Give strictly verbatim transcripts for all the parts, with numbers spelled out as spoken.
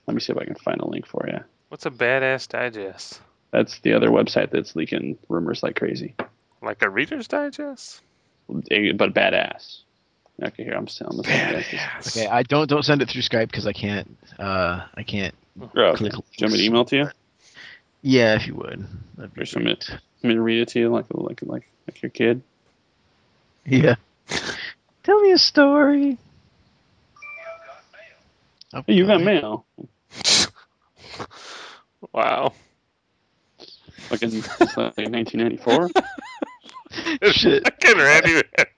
Let me see if I can find a link for you. What's a badass digest? That's the other website that's leaking rumors like crazy. Like a Reader's Digest? But badass. Okay, here I'm selling this. Badass. Okay, I don't don't send it through Skype because I can't. Uh, I can't. Oh, okay. Click Do you want me to email it to you? Yeah, if you would. That'd be Or some it. Want me to read it to you like like like like your kid? Yeah. Tell me a story. Oh, hey, you got mail. Wow. Like in like nineteen ninety-four? Shit. Fucking Randy.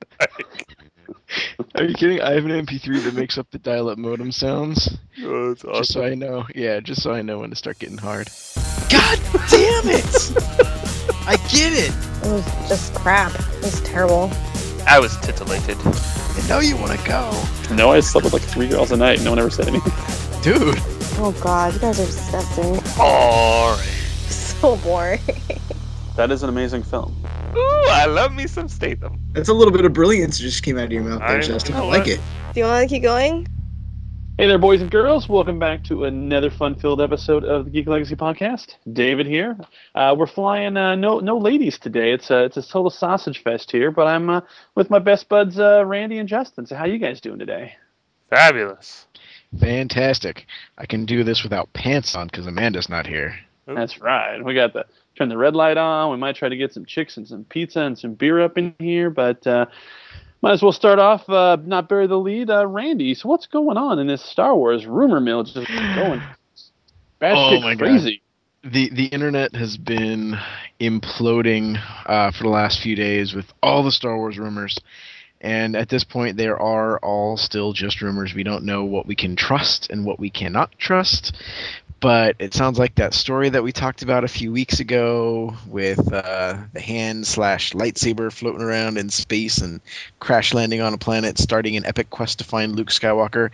Are you kidding? I have an M P three that makes up the dial-up modem sounns. Oh, that's awesome. Just so I know. Yeah, just so I know when to start getting hard. God damn it! I get it! It was just crap. It was terrible. I was titillated. I know you want to go. No, I slept with like three girls a night. No one ever said anything. Dude. Oh god, you guys are disgusting. Boring. So boring. That is an amazing film. Ooh, I love me some Statham. That's a little bit of brilliance that just came out of your mouth there, I Justin. I know like it. it. Do you want to keep going? Hey there, boys and girls. Welcome back to another fun-filled episode of the Geek Legacy Podcast. David here. Uh, we're flying uh, no no ladies today. It's a, it's a total sausage fest here, but I'm uh, with my best buds, uh, Randy and Justin. So how you guys doing today? Fabulous. Fantastic. I can do this without pants on because Amanda's not here. Ooh. That's right. We got the turn the red light on. We might try to get some chicks and some pizza and some beer up in here, but uh, might as well start off, uh, not bury the lead, uh, Randy. So what's going on in this Star Wars rumor mill? Just going bad Oh shit my God. crazy. The the internet has been imploding uh, for the last few days with all the Star Wars rumors. And at this point, there are all still just rumors. We don't know what we can trust and what we cannot trust. But it sounds like that story that we talked about a few weeks ago with uh, the hand slash lightsaber floating around in space and crash landing on a planet, starting an epic quest to find Luke Skywalker,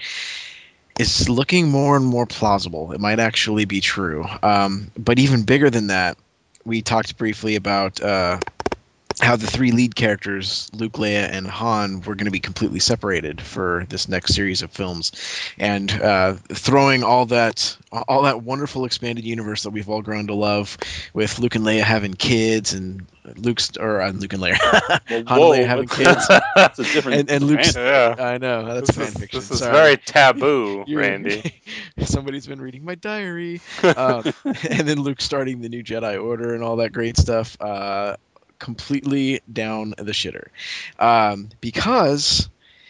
is looking more and more plausible. It might actually be true. Um, but even bigger than that, we talked briefly about uh, how the three lead characters, Luke, Leia, and Han, were going to be completely separated for this next series of films, and uh, throwing all that, all that wonderful expanded universe that we've all grown to love, with Luke and Leia having kids, and Luke's or uh, Luke and Leia, Han Whoa, and Leia having that's- kids, That's a different. and and Luke's. Yeah. I know that's This fan is, fiction. this is Sorry. very taboo, You're- Randy. Somebody's been reading my diary, um, and then Luke starting the new Jedi Order and all that great stuff. Uh, completely down the shitter, um, because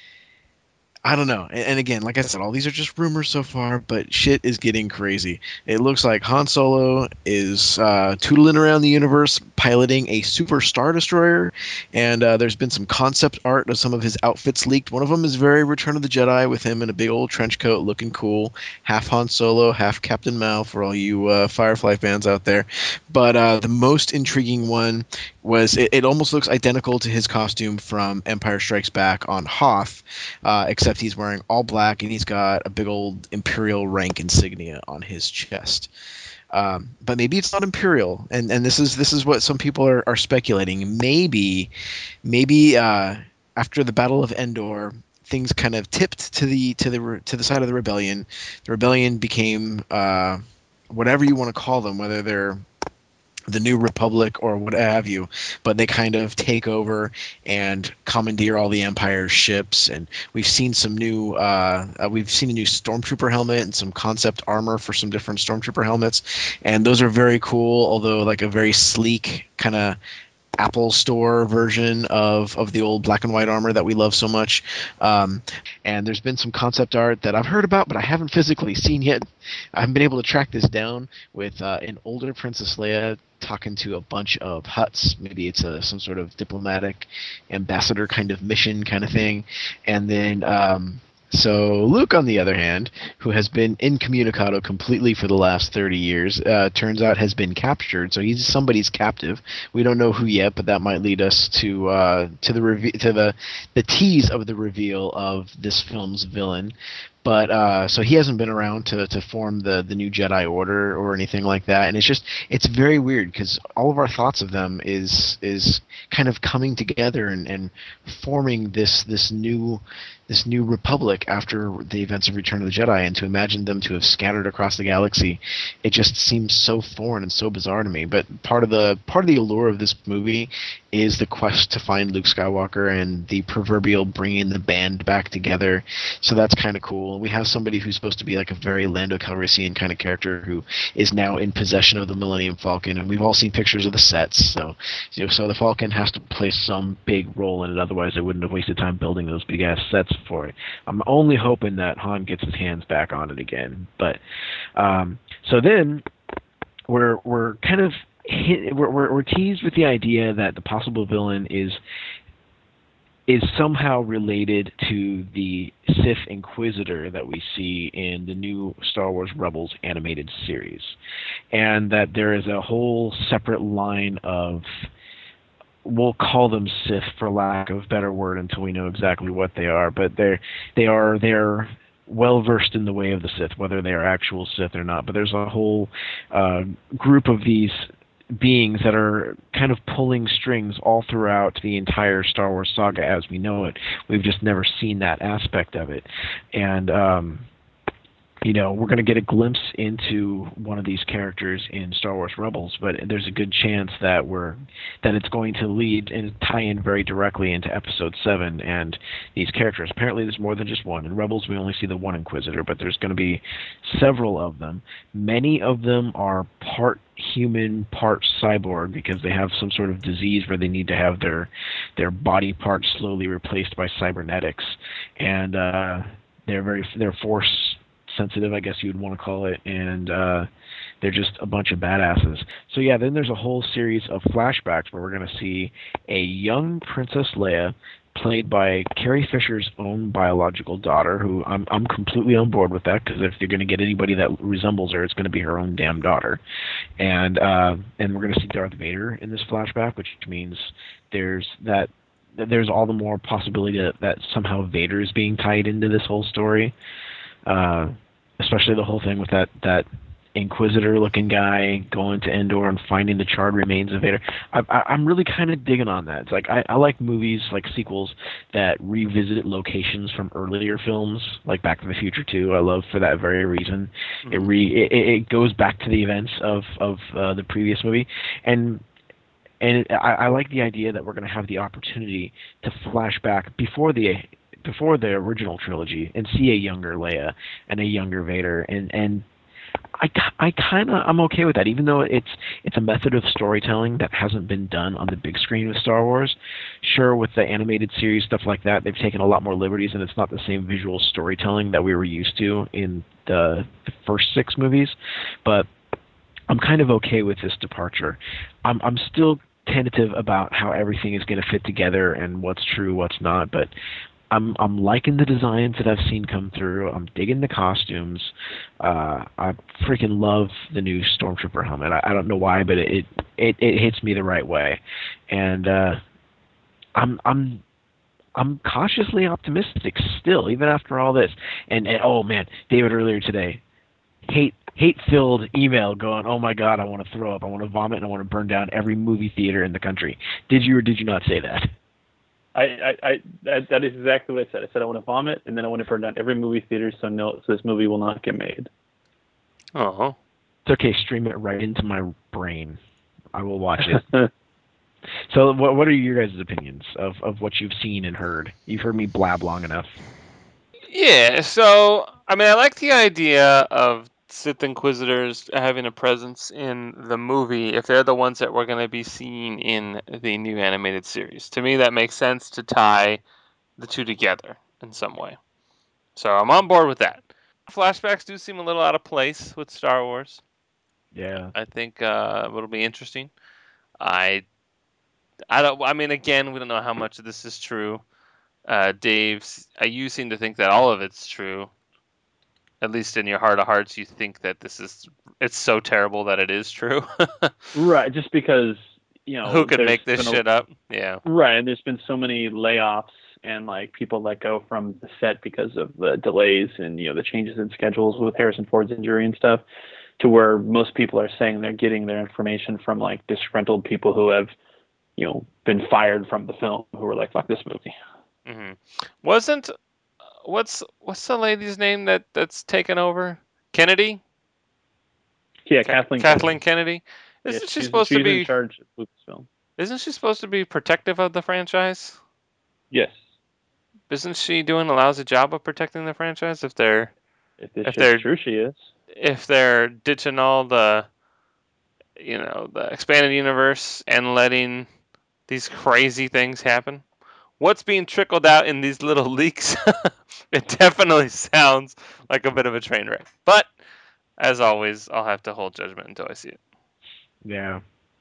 I don't know. And, and again, like I said, all these are just rumors so far, but shit is getting crazy. It looks like Han Solo is uh, tootling around the universe, piloting a super star destroyer, and uh, there's been some concept art of some of his outfits leaked. One of them is very Return of the Jedi, with him in a big old trench coat, looking cool, half Han Solo, half Captain Mao for all you uh, Firefly fans out there. But uh, the most intriguing one was it, it almost looks identical to his costume from Empire Strikes Back on Hoth, uh, except he's wearing all black and he's got a big old Imperial rank insignia on his chest. Um, but maybe it's not Imperial, and, and this is this is what some people are, are speculating. Maybe, maybe uh, after the Battle of Endor, things kind of tipped to the to the to the side of the rebellion. The rebellion became uh, whatever you want to call them, whether they're the New Republic or what have you, but they kind of take over and commandeer all the Empire's ships. And we've seen some new, uh, uh, we've seen a new Stormtrooper helmet and some concept armor for some different Stormtrooper helmets, and those are very cool. Although like a very sleek kind of Apple Store version of, of the old black and white armor that we love so much. Um, and there's been some concept art that I've heard about, but I haven't physically seen yet. I haven't been able to track this down with uh, an older Princess Leia talking to a bunch of Hutts. Maybe it's a some sort of diplomatic ambassador kind of mission kind of thing. And then um, so Luke, on the other hand, who has been incommunicado completely for the last thirty years, uh, turns out has been captured. So he's somebody's captive. We don't know who yet, but that might lead us to uh, to the reve- to the the tease of the reveal of this film's villain. but uh, so he hasn't been around to, to form the, the new Jedi Order or anything like that, and it's just it's very weird because all of our thoughts of them is is kind of coming together and, and forming this this new this new republic after the events of Return of the Jedi, and to imagine them to have scattered across the galaxy, it just seems so foreign and so bizarre to me. But part of the part of the allure of this movie is the quest to find Luke Skywalker and the proverbial bringing the band back together. So that's kind of cool. We have somebody who's supposed to be like a very Lando Calrissian kind of character who is now in possession of the Millennium Falcon, and we've all seen pictures of the sets. So, you know, so the Falcon has to play some big role in it. Otherwise, they wouldn't have wasted time building those big ass sets for it. I'm only hoping that Han gets his hands back on it again. But um, so then we're we're kind of hit, we're, we're we're teased with the idea that the possible villain is is somehow related to the Sith Inquisitor that we see in the new Star Wars Rebels animated series, and that there is a whole separate line of, we'll call them Sith for lack of a better word until we know exactly what they are, but they're they are they're well versed in the way of the Sith, whether they are actual Sith or not. But there's a whole uh, group of these beings that are kind of pulling strings all throughout the entire Star Wars saga as we know it. We've just never seen that aspect of it. And um, you know, we're going to get a glimpse into one of these characters in Star Wars Rebels, but there's a good chance that we're that it's going to lead and tie in very directly into Episode seven and these characters. Apparently, there's more than just one. In Rebels, we only see the one Inquisitor, but there's going to be several of them. Many of them are part human, part cyborg, because they have some sort of disease where they need to have their their body parts slowly replaced by cybernetics, and uh, they're very they're force sensitive, I guess you would want to call it, and uh, they're just a bunch of badasses. So yeah, then there's a whole series of flashbacks where we're going to see a young Princess Leia, played by Carrie Fisher's own biological daughter, who I'm I'm completely on board with that, because if you're going to get anybody that resembles her, it's going to be her own damn daughter. And uh, and we're going to see Darth Vader in this flashback, which means there's that there's all the more possibility that, that somehow Vader is being tied into this whole story. Uh, especially the whole thing with that, that Inquisitor-looking guy going to Endor and finding the charred remains of Vader. I, I, I'm really kind of digging on that. It's like I, I like movies, like sequels, that revisit locations from earlier films, like Back to the Future two. I love for that very reason. Mm-hmm. It re it, it goes back to the events of of uh, the previous movie, and and it, I, I like the idea that we're going to have the opportunity to flash back before the. before the original trilogy and see a younger Leia and a younger Vader, and and I, I kind of I'm okay with that, even though it's it's a method of storytelling that hasn't been done on the big screen with Star Wars. Sure, with the animated series, stuff like that, they've taken a lot more liberties, and it's not the same visual storytelling that we were used to in the, the first six movies, but I'm kind of okay with this departure. I'm I'm still tentative about how everything is going to fit together and what's true, what's not, but I'm I'm liking the designs that I've seen come through. I'm digging the costumes. Uh, I freaking love the new Stormtrooper helmet. I, I don't know why, but it, it it hits me the right way, and uh, I'm I'm I'm cautiously optimistic still, even after all this. And, and oh man, David earlier today, hate hate-filled email going, oh my god, I want to throw up, I want to vomit, and I want to burn down every movie theater in the country. Did you or did you not say that? I, I, I that, that is exactly what I said. I said I want to vomit, and then I want to burn down every movie theater, so no, so this movie will not get made. Oh, it's okay. Stream it right into my brain. I will watch it. So, what what are your guys' opinions of of what you've seen and heard? You've heard me blab long enough. Yeah. So, I mean, I like the idea of Sith Inquisitors having a presence in the movie if they're the ones that we're going to be seeing in the new animated series. To me, that makes sense to tie the two together in some way. So I'm on board with that. Flashbacks do seem a little out of place with Star Wars. Yeah. I think uh, it'll be interesting. I, I don't. I mean, again, we don't know how much of this is true. Uh, Dave, uh, you seem to think that all of it's true. At least in your heart of hearts, you think that this is, it's so terrible that it is true. Right, just because, you know. Who could make this a, shit up? Yeah. Right, and there's been so many layoffs and like people let go from the set because of the delays and you know the changes in schedules with Harrison Ford's injury and stuff, to where most people are saying they're getting their information from like disgruntled people who have, you know, been fired from the film, who were like, fuck this movie. Mm-hmm. Wasn't what's what's the lady's name that that's taken over? Kennedy? Yeah, Kathleen. Kathleen Kennedy. Kennedy. Isn't Yeah, she she's, supposed she's to be in charge of Lucasfilm? Isn't she supposed to be protective of the franchise? Yes. Isn't she doing a lousy job of protecting the franchise if they're If this if shit's they're true, she is. if they're ditching all the you know the expanded universe and letting these crazy things happen? What's being trickled out in these little leaks? It definitely sounds like a bit of a train wreck. But as always, I'll have to hold judgment until I see it. Yeah.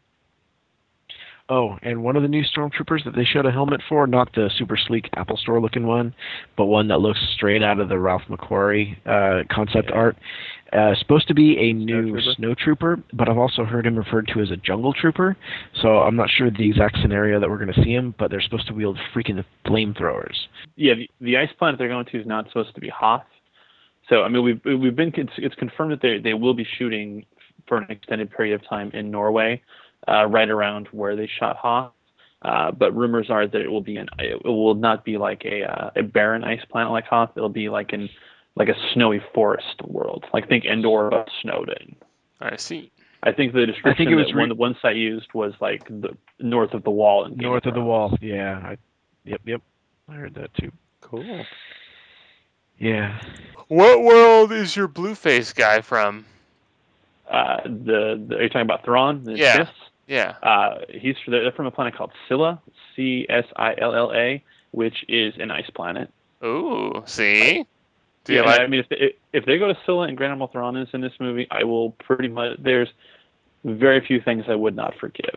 Oh, and one of the new Stormtroopers that they showed a helmet for, not the super sleek Apple Store looking one, but one that looks straight out of the Ralph McQuarrie uh, concept Yeah. art, uh, supposed to be a new Snowtrooper. Snowtrooper, but I've also heard him referred to as a Jungle Trooper, so I'm not sure the exact scenario that we're going to see him, but they're supposed to wield freaking flamethrowers. Yeah, the, the ice planet they're going to is not supposed to be Hoth. So I mean, we've we've been it's, it's confirmed that they they will be shooting for an extended period of time in Norway, uh, right around where they shot Hoth. Uh, but rumors are that it will be an it will not be like a uh, a barren ice planet like Hoth. It'll be like in like a snowy forest world. Like think Endor but snowed in. I see. I think the description I think it was that re- one the one site used was like the north of the wall. In Game North of the Thrones. wall, yeah. I, yep, yep. I heard that too. Cool. Yeah. What world is your Blueface guy from? Uh, the, the are you talking about Thrawn? The Yeah. Sith? Yeah. Uh, he's they're from a planet called Scylla, C S I L L A, which is an ice planet. Ooh, see? Do Yeah, you like I mean, if they, if they go to Scylla and Grand Admiral Thrawn is in this movie, I will pretty much. There's very few things I would not forgive.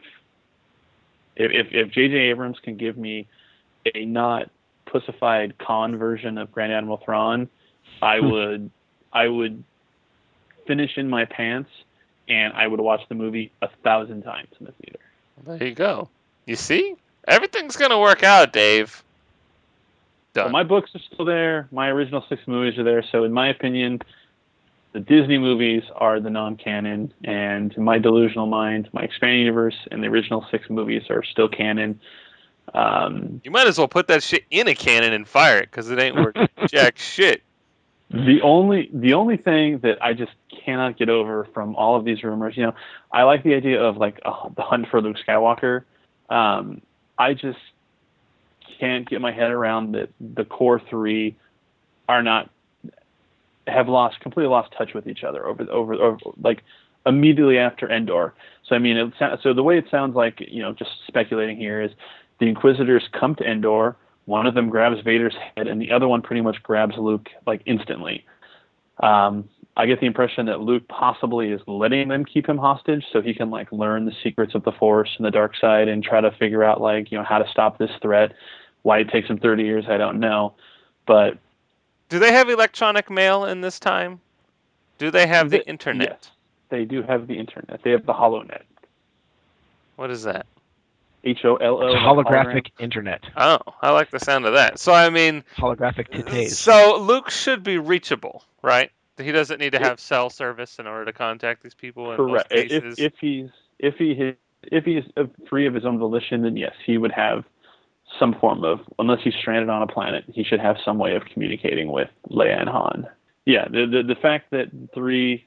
If if, if J J Abrams can give me a not pussified con version of Grand Admiral Thrawn, I would I would finish in my pants and I would watch the movie a thousand times in the theater. There you go. You see? Everything's gonna work out, Dave. Done. Well, my books are still there. My original six movies are there. So, in my opinion, the Disney movies are the non-canon, and in my delusional mind, my expanded universe and the original six movies are still canon. Um, You might as well put that shit in a cannon and fire it, because it ain't worth jack shit. the only the only thing that I just cannot get over from all of these rumors, you know, I like the idea of like uh, the hunt for Luke Skywalker. Um, I just can't get my head around that the core three are not have lost completely lost touch with each other over over, over like immediately after Endor. So I mean, it, so the way it sounds like, you know, just speculating here is the Inquisitors come to Endor. One of them grabs Vader's head, and the other one pretty much grabs Luke like instantly. Um, I get the impression that Luke possibly is letting them keep him hostage so he can like learn the secrets of the Force and the dark side and try to figure out like, you know, how to stop this threat. Why it takes him thirty years, I don't know. But Do they have electronic mail in this time? Do they have the They- internet? Yes, they do have the internet. They have the HoloNet. What is that? H O L O. It's a holographic internet. Oh, I like the sound of that. So, I mean, Holographic titties. so Luke should be reachable, right? He doesn't need to Yeah. have cell service in order to contact these people in Correct. most If cases. if he's if he is if he is free of his own volition, then yes, he would have some form of, unless he's stranded on a planet, he should have some way of communicating with Leia and Han. Yeah, the the, the fact that three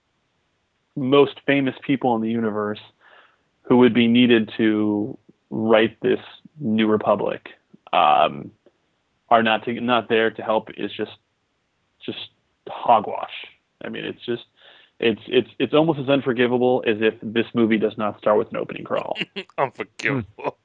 most famous people in the universe who would be needed to write this new republic um, are not to, not there to help is just just hogwash. I mean, it's just it's it's it's almost as unforgivable as if this movie does not start with an opening crawl. Unforgivable.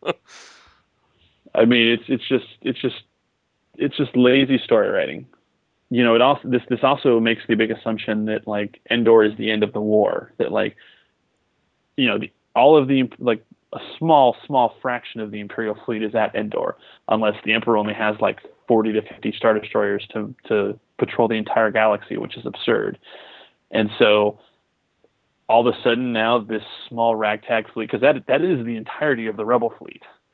I mean, it's it's just it's just it's just lazy story writing. You know, it also this this also makes the big assumption that like Endor is the end of the war. That like, you know, the, all of the like a small small fraction of the Imperial fleet is at Endor, unless the Emperor only has like forty to fifty Star Destroyers to to patrol the entire galaxy, which is absurd. And so, all of a sudden now this small ragtag fleet, because that that is the entirety of the Rebel fleet.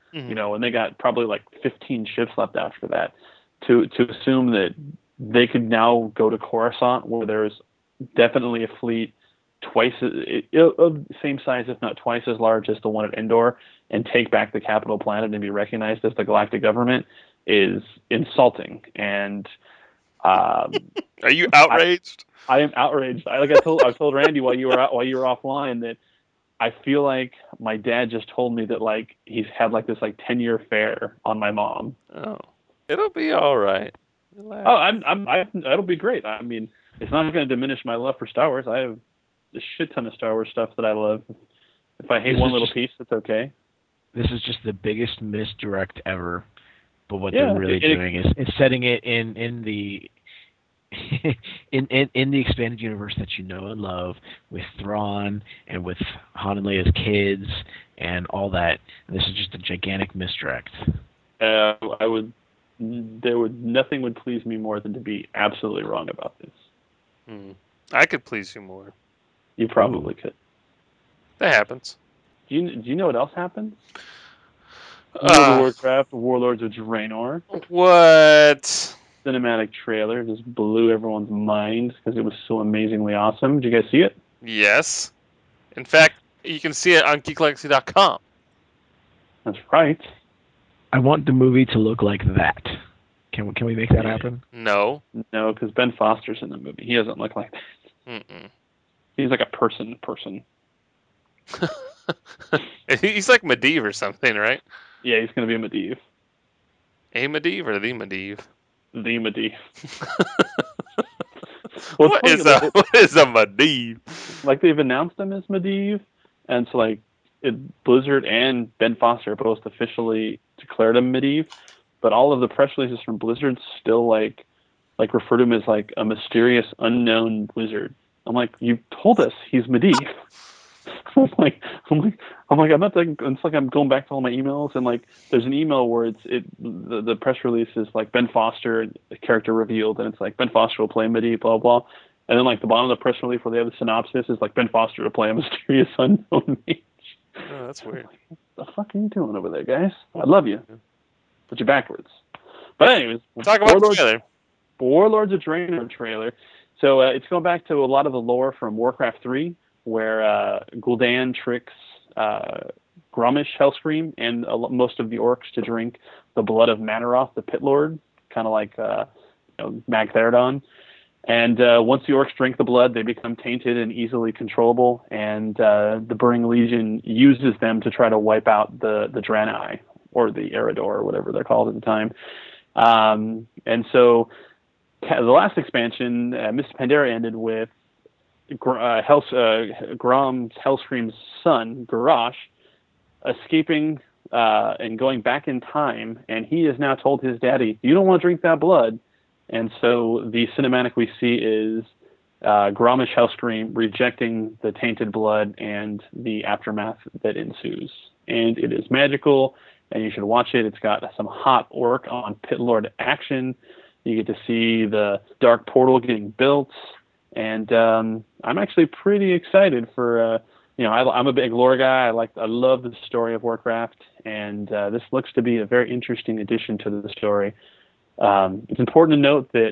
Mhm. You know, and they got probably like fifteen ships left after that. To to assume that they could now go to Coruscant, where there's definitely a fleet twice as, of the same size, if not twice as large as the one at Endor, and take back the capital planet and be recognized as the galactic government, is insulting. And um, Are you outraged? I, I am outraged. I like I told I told Randy while you were out, while you were offline that I feel like my dad just told me that like he's had like this like ten year affair on my mom. Oh, it'll be all right. Relax. Oh, I'm I'm I, that'll be great. I mean, it's not going to diminish my love for Star Wars. I have a shit ton of Star Wars stuff that I love. If I hate This one is little just- piece, it's okay. This is just the biggest misdirect ever. But what Yeah, they're really it- it- doing is, is setting it in in the in, in in the expanded universe that you know and love, with Thrawn and with Han and Leia's kids and all that. And this is just a gigantic misdirect. Uh, I would there would nothing would please me more than to be absolutely wrong about this. Hmm. I could please you more. You probably could. That happens. Do you do you know what else happens? World Uh, of Warcraft, Warlords of Draenor what? cinematic trailer just blew everyone's mind because it was so amazingly awesome. Did you guys see it? Yes. In fact, you can see it on geek legacy dot com. That's right. I want the movie to look like that. Can we, can we make that happen? No. No, because Ben Foster's in the movie. He doesn't look like that. Mm-mm. He's like a person person. He's like Medivh or something, right? Yeah, he's gonna be a Medivh. A Medivh or the Medivh? The Medivh. Well, What it's is funny, a what is a Medivh? Like they've announced him as Medivh, and so like it, Blizzard and Ben Foster both officially declared him Medivh, but all of the press releases from Blizzard still like like refer to him as like a mysterious unknown wizard. I'm like, you told us he's Medivh. I'm like, I'm like, I'm like, I'm not like, it's like I'm going back to all my emails, and like, there's an email where it's it the, the press release is like Ben Foster, the character revealed, and it's like Ben Foster will play Medivh, blah blah, and then like the bottom of the press release where they have the synopsis is like Ben Foster to play a mysterious unknown mage. Oh, that's weird. What the fuck are you doing over there, guys? I love you, but you're backwards. But anyways, Talk about the Warlords, trailer. Warlords of Draenor trailer. So uh, it's going back to a lot of the lore from Warcraft three, where uh, Gul'dan tricks uh, Grommash Hellscream and a lo- most of the orcs to drink the blood of Manaroth, the Pit Lord, kind of like uh, you know, Magtheridon. And uh, once the orcs drink the blood, they become tainted and easily controllable, and uh, the Burning Legion uses them to try to wipe out the, the Draenei, or the Eredor, or whatever they're called at the time. Um, and so the last expansion, uh, Mists of Pandaria, ended with Gr- uh, Hell, uh, Grom's Hellscream's son, Garrosh, escaping uh, and going back in time, and he has now told his daddy, "You don't want to drink that blood." And so the cinematic we see is uh, Grommash Hellscream rejecting the tainted blood and the aftermath that ensues. And it is magical, and you should watch it. It's got some hot orc on Pit Lord action. You get to see the Dark Portal getting built. And um, I'm actually pretty excited for, uh, you know, I, I'm a big lore guy. I like, I love the story of Warcraft, and uh, this looks to be a very interesting addition to the story. Um, it's important to note that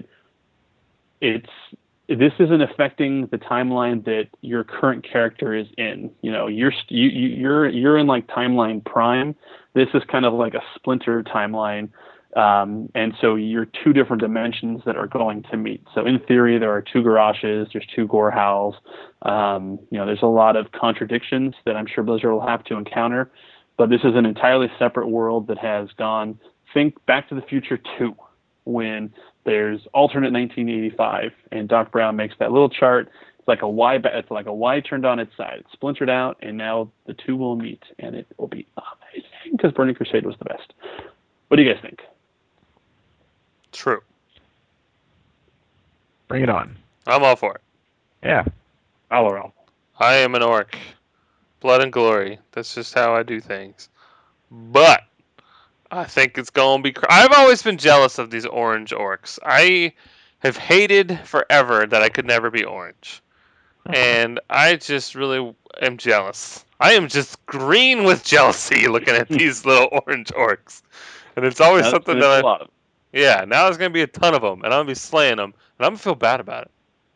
it's this isn't affecting the timeline that your current character is in. You know, you're you, you're you're in like timeline prime. This is kind of like a splinter timeline. Um, and so you're two different dimensions that are going to meet. So in theory, there are two Garroshes, there's two Gorehowls. Um, you know, there's a lot of contradictions that I'm sure Blizzard will have to encounter. But this is an entirely separate world that has gone, think Back to the Future two, when there's alternate nineteen eighty-five, and Doc Brown makes that little chart. It's like a Y, it's like a Y turned on its side. It's splintered out, and now the two will meet, and it will be amazing because Burning Crusade was the best. What do you guys think? True. Bring it on. I'm all for it. Yeah. All around. I am an orc. Blood and glory. That's just how I do things. But I think it's going to be... Cr- I've always been jealous of these orange orcs. I have hated forever that I could never be orange. and I just really am jealous. I am just green with jealousy looking at these little orange orcs, and it's always That's something there's that a I, lot of yeah. Now there's gonna be a ton of them, and I'm gonna be slaying them, and I'm gonna feel bad about it.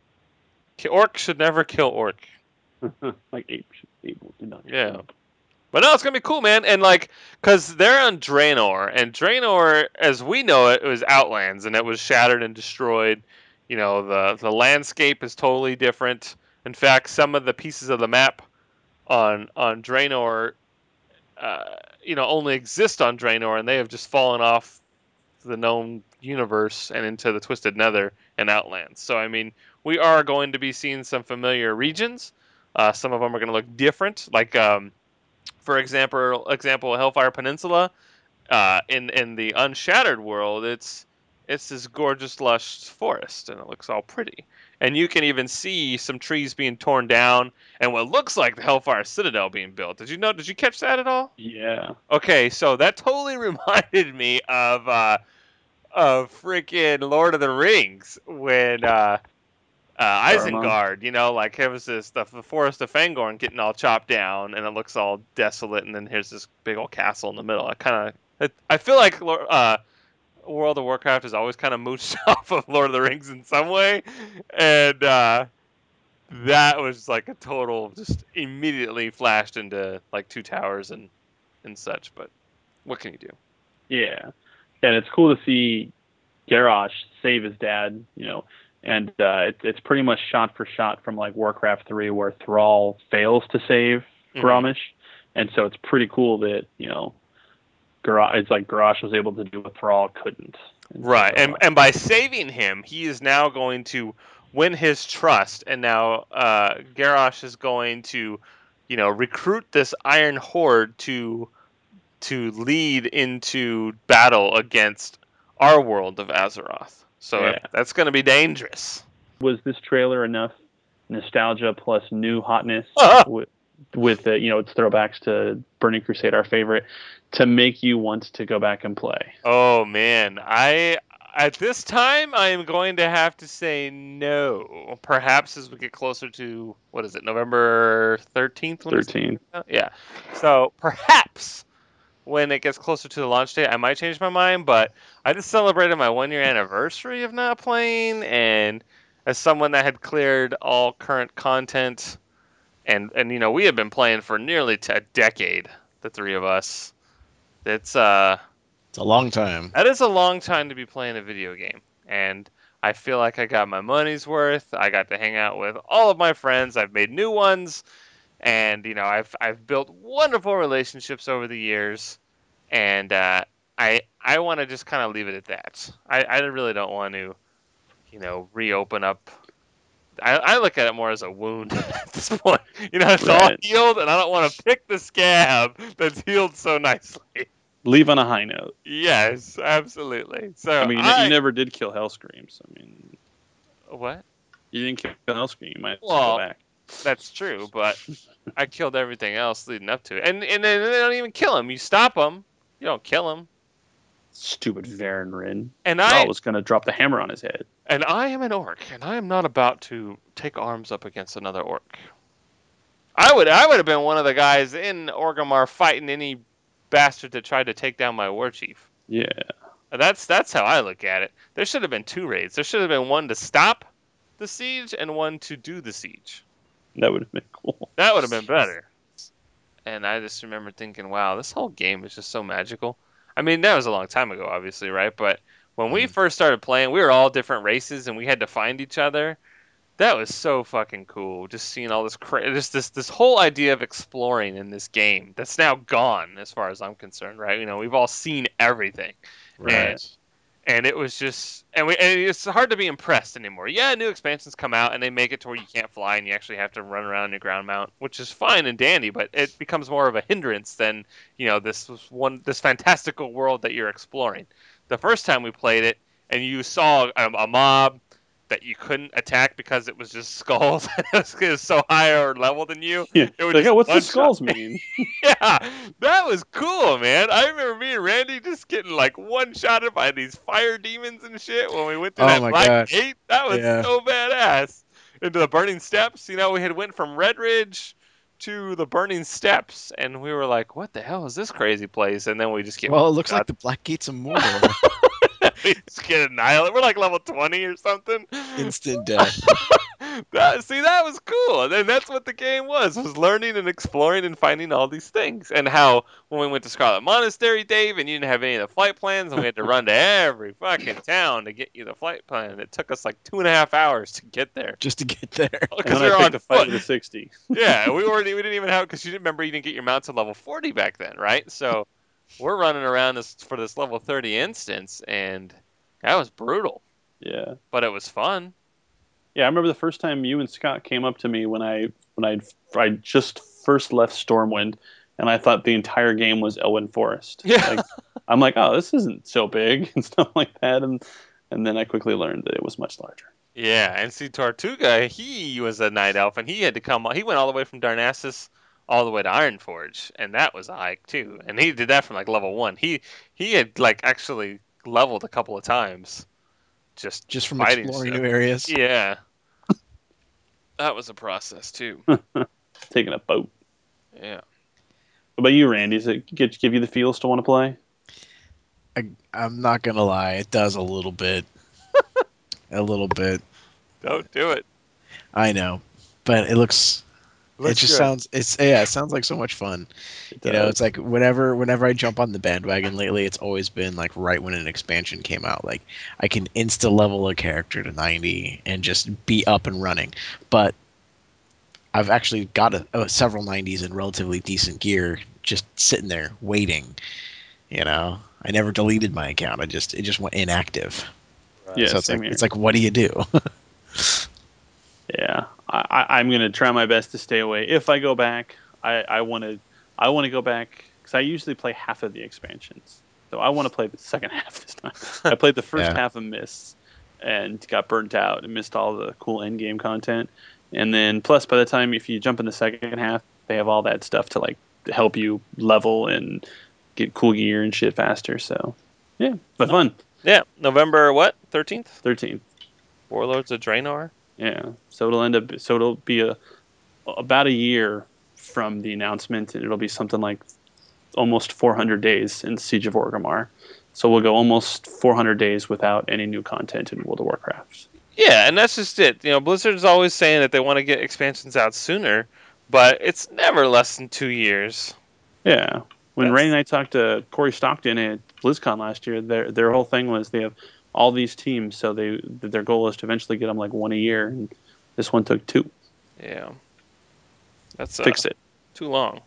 Ki- Orc should never kill orc. like ape should be able to not. Yeah. But no, it's gonna be cool, man. And like, cause they're on Draenor, and Draenor, as we know it, it was Outlands, and it was shattered and destroyed. You know, the the landscape is totally different. In fact, some of the pieces of the map on on Draenor, uh, you know, only exist on Draenor, and they have just fallen off the known universe and into the Twisted Nether and Outlands. So I mean, we are going to be seeing some familiar regions. Uh, some of them are going to look different, like. Um, for example, example Hellfire Peninsula, uh, in in the Unshattered world, it's it's this gorgeous lush forest, and it looks all pretty. And you can even see some trees being torn down, and what looks like the Hellfire Citadel being built. Did you know? Did you catch that at all? Yeah. Okay, so that totally reminded me of uh, of freaking Lord of the Rings when. Uh, Uh, Saruman. Isengard, you know, like it was this the, the forest of Fangorn getting all chopped down, and it looks all desolate, and then here's this big old castle in the middle. I kind of, I feel like uh, World of Warcraft has always kind of mooched off of Lord of the Rings in some way, and uh, that was like a total, just immediately flashed into like Two Towers and and such. But what can you do? Yeah. And it's cool to see Garrosh save his dad, you know, and uh, it, it's pretty much shot for shot from like Warcraft three, where Thrall fails to save Mhm. Grommash, and so it's pretty cool that you know, Garrosh, it's like Garrosh was able to do what Thrall couldn't. And Right, so, and uh, and by saving him, he is now going to win his trust, and now uh, Garrosh is going to, you know, recruit this Iron Horde to to lead into battle against our world of Azeroth. So Yeah. that's going to be dangerous. was this trailer enough nostalgia plus new hotness Ah! with, with uh, you know, its throwbacks to Burning Crusade, our favorite, to make you want to go back and play? Oh man, I at this time I am going to have to say no. Perhaps as we get closer to what is it, November thirteenth? thirteen. Yeah. So perhaps when it gets closer to the launch date, I might change my mind. But I just celebrated my one year anniversary of not playing, and as someone that had cleared all current content, and and you know we had been playing for nearly t- a decade, the three of us. It's uh. It's a long time. That is a long time to be playing a video game, and I feel like I got my money's worth. I got to hang out with all of my friends. I've made new ones, and you know, I've I've built wonderful relationships over the years, and uh, I I want to just kind of leave it at that. I, I really don't want to, you know, reopen up. I, I look at it more as a wound at this point. You know, it's all Right. healed, and I don't want to pick the scab that's healed so nicely. Leave on a high note. Yes, absolutely. So I mean, I, you never did kill Hellscreams. I mean, what? you didn't kill Hellscream. You might as well Well, go back. That's true, but I killed everything else leading up to it, and and then they don't even kill him. You stop him, you don't kill him. Stupid Varen Rin. And I I was gonna drop the hammer on his head. and I am an orc, and I am not about to take arms up against another orc. I would I would have been one of the guys in Orgrimmar fighting any bastard that tried to take down my war chief. Yeah. That's that's how I look at it. There should have been two raids. There should have been one to stop the siege and one to do the siege. That would have been cool. That would have been better. And I just remember thinking, wow, this whole game is just so magical. I mean, that was a long time ago, obviously, right? But when we first started playing, we were all different races, and we had to find each other. That was so fucking cool. Just seeing all this, cra- just this, this whole idea of exploring in this game that's now gone, as far as I'm concerned, right? You know, we've all seen everything. Right. And it was just, and, we, and it's hard to be impressed anymore. Yeah, new expansions come out and they make it to where you can't fly and you actually have to run around your ground mount, which is fine and dandy, but it becomes more of a hindrance than, you know, this one, this fantastical world that you're exploring. The first time we played it, and you saw a, a mob that you couldn't attack because it was just skulls, it, was, it was so higher level than you. Yeah. It would Like, just oh, what's the one-shot skulls mean? Yeah, that was cool, man. I remember me and Randy just getting like one-shotted by these fire demons and shit when we went through Oh that my black God. gate. That was Yeah. so badass. into the Burning Steps. You know, we had went from Red Ridge to the Burning Steps, and we were like, "What the hell is this crazy place?" And then we just get Well, it looks got- like the Black Gates of Mordor. we just get annihilated. We're like level twenty or something. Instant death. That, see, that was cool. And then that's what the game was, was learning and exploring and finding all these things. And how when we went to Scarlet Monastery, Dave, and you didn't have any of the flight plans, and we had to run to every fucking town to get you the flight plan. It took us like two and a half hours to get there. Just to get there. And Because then we I were picked on a fight foot. with a sixty. Yeah, we weren't. We didn't even have, because you didn't remember you didn't get your mounts at level forty back then, right? So we're running around this for this level thirty instance, and that was brutal, Yeah. but it was fun. Yeah, I remember the first time you and Scott came up to me when I when I I just first left Stormwind, and I thought the entire game was Elwyn Forest. Yeah. Like, I'm like, oh, this isn't so big and stuff like that, and and then I quickly learned that it was much larger. Yeah, and see, Tortuga, he was a night elf, and he had to come. He went all the way from Darnassus all the way to Ironforge, and that was a hike too. And he did that from like level one. He he had like actually leveled a couple of times, just Just from fighting exploring stuff. new areas. Yeah, that was a process too. Taking a boat. Yeah. What about you, Randy? Does it get, give you the feels to want to play? I, I'm not gonna lie, it does a little bit. a little bit. Don't do it. I know, but it looks. Looks it just good. sounds. It's yeah. It sounds like so much fun. It You know, does. it's like whenever whenever I jump on the bandwagon lately, it's always been like right when an expansion came out. Like I can insta level a character to ninety and just be up and running. But I've actually got a, a, several nineties in relatively decent gear, just sitting there waiting. You know, I never deleted my account. I just it just went inactive. Yeah, so it's same like here. it's like, what do you do? Yeah, I, I, I'm gonna try my best to stay away. If I go back, I, I want to I want to go back because I usually play half of the expansions, so I want to play the second half this time. I played the first Yeah. half of Mists and got burnt out and missed all the cool end game content. And then plus, by the time if you jump in the second half, they have all that stuff to like to help you level and get cool gear and shit faster. So yeah, but fun. Yeah, November what? thirteenth? thirteenth. Warlords of Draenor? Yeah, so it'll end up. So it'll be a about a year from the announcement, and it'll be something like almost four hundred days in Siege of Orgrimmar. So we'll go almost four hundred days without any new content in World of Warcraft. Yeah, and that's just it. You know, Blizzard's always saying that they want to get expansions out sooner, but it's never less than two years. Yeah, when That's- Ray and I talked to Corey Stockton at BlizzCon last year, their their whole thing was they have all these teams, so they their goal is to eventually get them like one a year, and this one took two. Yeah. That's uh, Fix it. too long.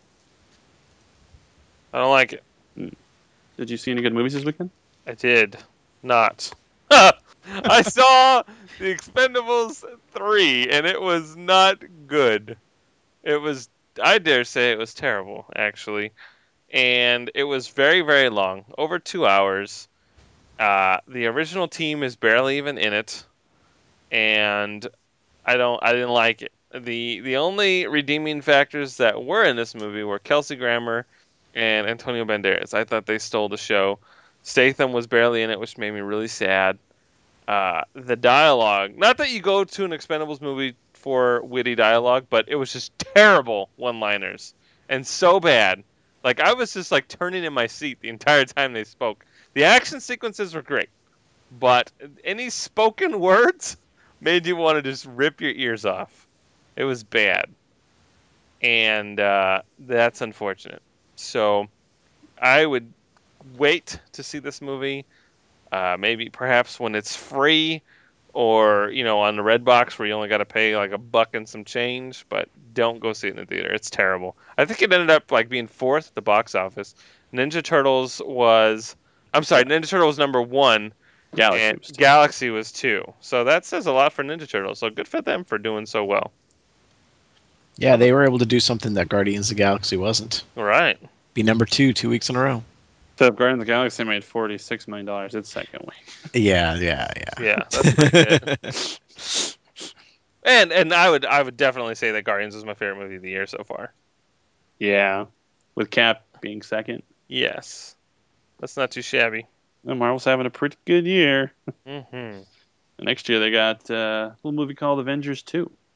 I don't like it. Did you see any good movies this weekend? I did not. I saw The Expendables three, and it was not good. It was, I dare say it was terrible, actually. And it was very, very long, over two hours. Uh, the original team is barely even in it, and I don't, I didn't like it. The the only redeeming factors that were in this movie were Kelsey Grammer and Antonio Banderas. I thought they stole the show. Statham was barely in it, which made me really sad. Uh, the dialogue, not that you go to an Expendables movie for witty dialogue, but it was just terrible one-liners and so bad. Like I was just like turning in my seat the entire time they spoke. The action sequences were great, but any spoken words made you want to just rip your ears off. It was bad, and uh, that's unfortunate. So I would wait to see this movie, uh, maybe perhaps when it's free, or you know on the Redbox where you only got to pay like a buck and some change. But don't go see it in the theater; it's terrible. I think it ended up like being fourth at the box office. Ninja Turtles was, I'm sorry, Ninja Turtles was number one. Galaxy and was two. Galaxy was two. So that says a lot for Ninja Turtles. So good for them for doing so well. Yeah, they were able to do something that Guardians of the Galaxy wasn't. All right. Be number two two weeks in a row. So if Guardians of the Galaxy made forty-six million dollars its second week. Yeah, yeah, yeah. Yeah. That's pretty good. and and I would I would definitely say that Guardians is my favorite movie of the year so far. Yeah, with Cap being second. Yes. That's not too shabby. And Marvel's having a pretty good year. Mm-hmm. Next year they got uh, a little movie called Avengers two.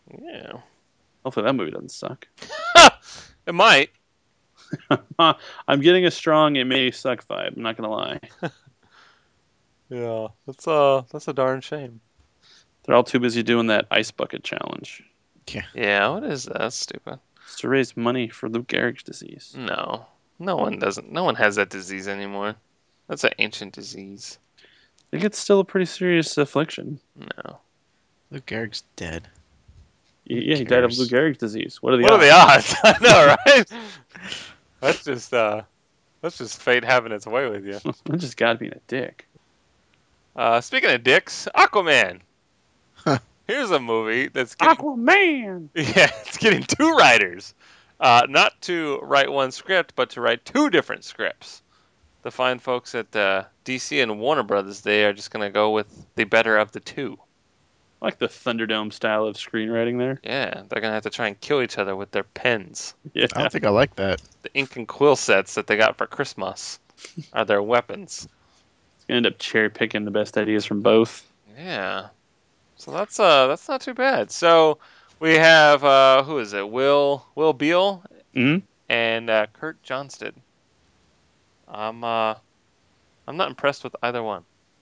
Yeah. Hopefully that movie doesn't suck. It might. I'm getting a strong it may suck vibe. I'm not gonna lie. Yeah. That's uh that's a darn shame. They're all too busy doing that ice bucket challenge. Yeah, what is that? That's stupid. It's to raise money for Lou Gehrig's disease. No. No one doesn't no one has that disease anymore. That's an ancient disease. I think it's still a pretty serious affliction. No. Luke Gehrig's dead. Yeah, he died of cares? Lou Gehrig's disease. What are the What are odds? the odds? I know, right? That's just uh that's just fate having its way with you. I just gotta be a dick. Uh speaking of dicks, Aquaman. Huh. Here's a movie that's getting Aquaman! Yeah, it's getting two writers. Uh, not to write one script, but to write two different scripts. The fine folks at uh, D C and Warner Brothers, they are just going to go with the better of the two. I like the Thunderdome style of screenwriting there. Yeah, they're going to have to try and kill each other with their pens. Yeah. I don't think I like that. The ink and quill sets that they got for Christmas are their weapons. It's gonna end up cherry picking the best ideas from both. Yeah. So that's uh that's not too bad. So we have uh who is it? Will Will Beal Hmm? and uh, Kurt Johnston. I'm uh, I'm not impressed with either one.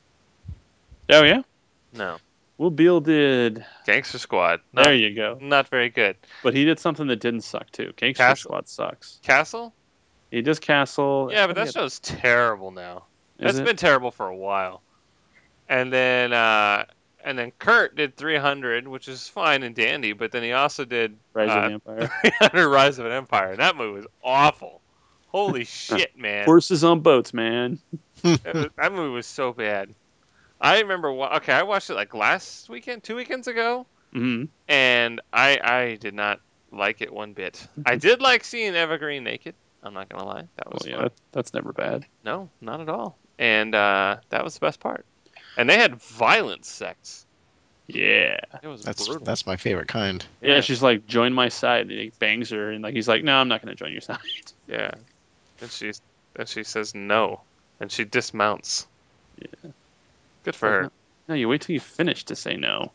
Oh yeah? No, Will Beal did. Gangster Squad. Not, There you go. not very good. But he did something that didn't suck too. Gangster Castle. Squad sucks. Castle? He does Castle. Yeah, but that Is show's terrible now. That's it? been terrible for a while. And then uh, and then Kurt did three hundred, which is fine and dandy. But then he also did Rise uh, of the Empire. three hundred Rise of an Empire. And that movie was awful. Holy shit, man! Horses on boats, man. That, was, that movie was so bad. I remember. wa- Okay, I watched it like last weekend, two weekends ago, Hmm. and I I did not like it one bit. I did like seeing Evergreen naked. I'm not gonna lie, that was Well, yeah, fun. that, that's never bad. No, not at all. And uh, that was the best part. And they had violent sex. Yeah. It was That's brutal. that's my favorite kind. Yeah, she's like, join my side. And he bangs her, and like he's like, no, I'm not gonna join your side. Yeah. And she and she says no, and she dismounts. Yeah. Good for her. No, you wait till you finish to say no.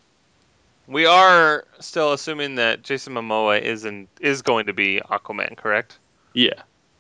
We are still assuming that Jason Momoa is in, is going to be Aquaman, correct? Yeah.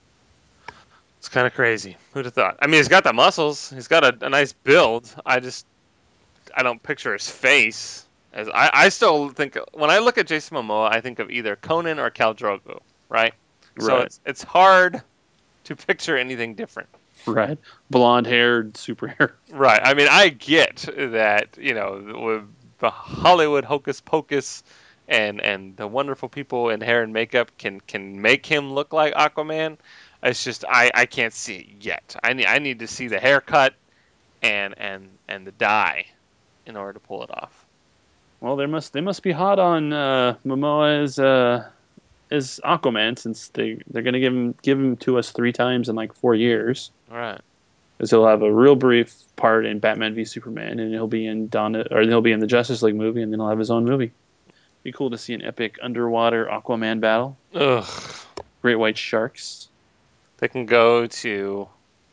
It's kind of crazy. Who'd have thought? I mean, he's got the muscles. He's got a, a nice build. I just, I don't picture his face. As I, I still think when I look at Jason Momoa, I think of either Conan or Khal Drogo, right? So Right. it's it's hard to picture anything different. Right. Blonde haired super hair. Right. I mean, I get that, you know, with the Hollywood hocus pocus and and the wonderful people in hair and makeup can can make him look like Aquaman. It's just I, I can't see it yet. I need I need to see the haircut and and and the dye in order to pull it off. Well, they must they must be hot on uh, Momoa as uh, as Aquaman since they they're gonna give him give him to us three times in like four years. All right. Because he'll have a real brief part in Batman v Superman, and he'll be in Dawn, or he'll be in the Justice League movie, and then he'll have his own movie. Be cool to see an epic underwater Aquaman battle. Ugh. Great white sharks. They can go to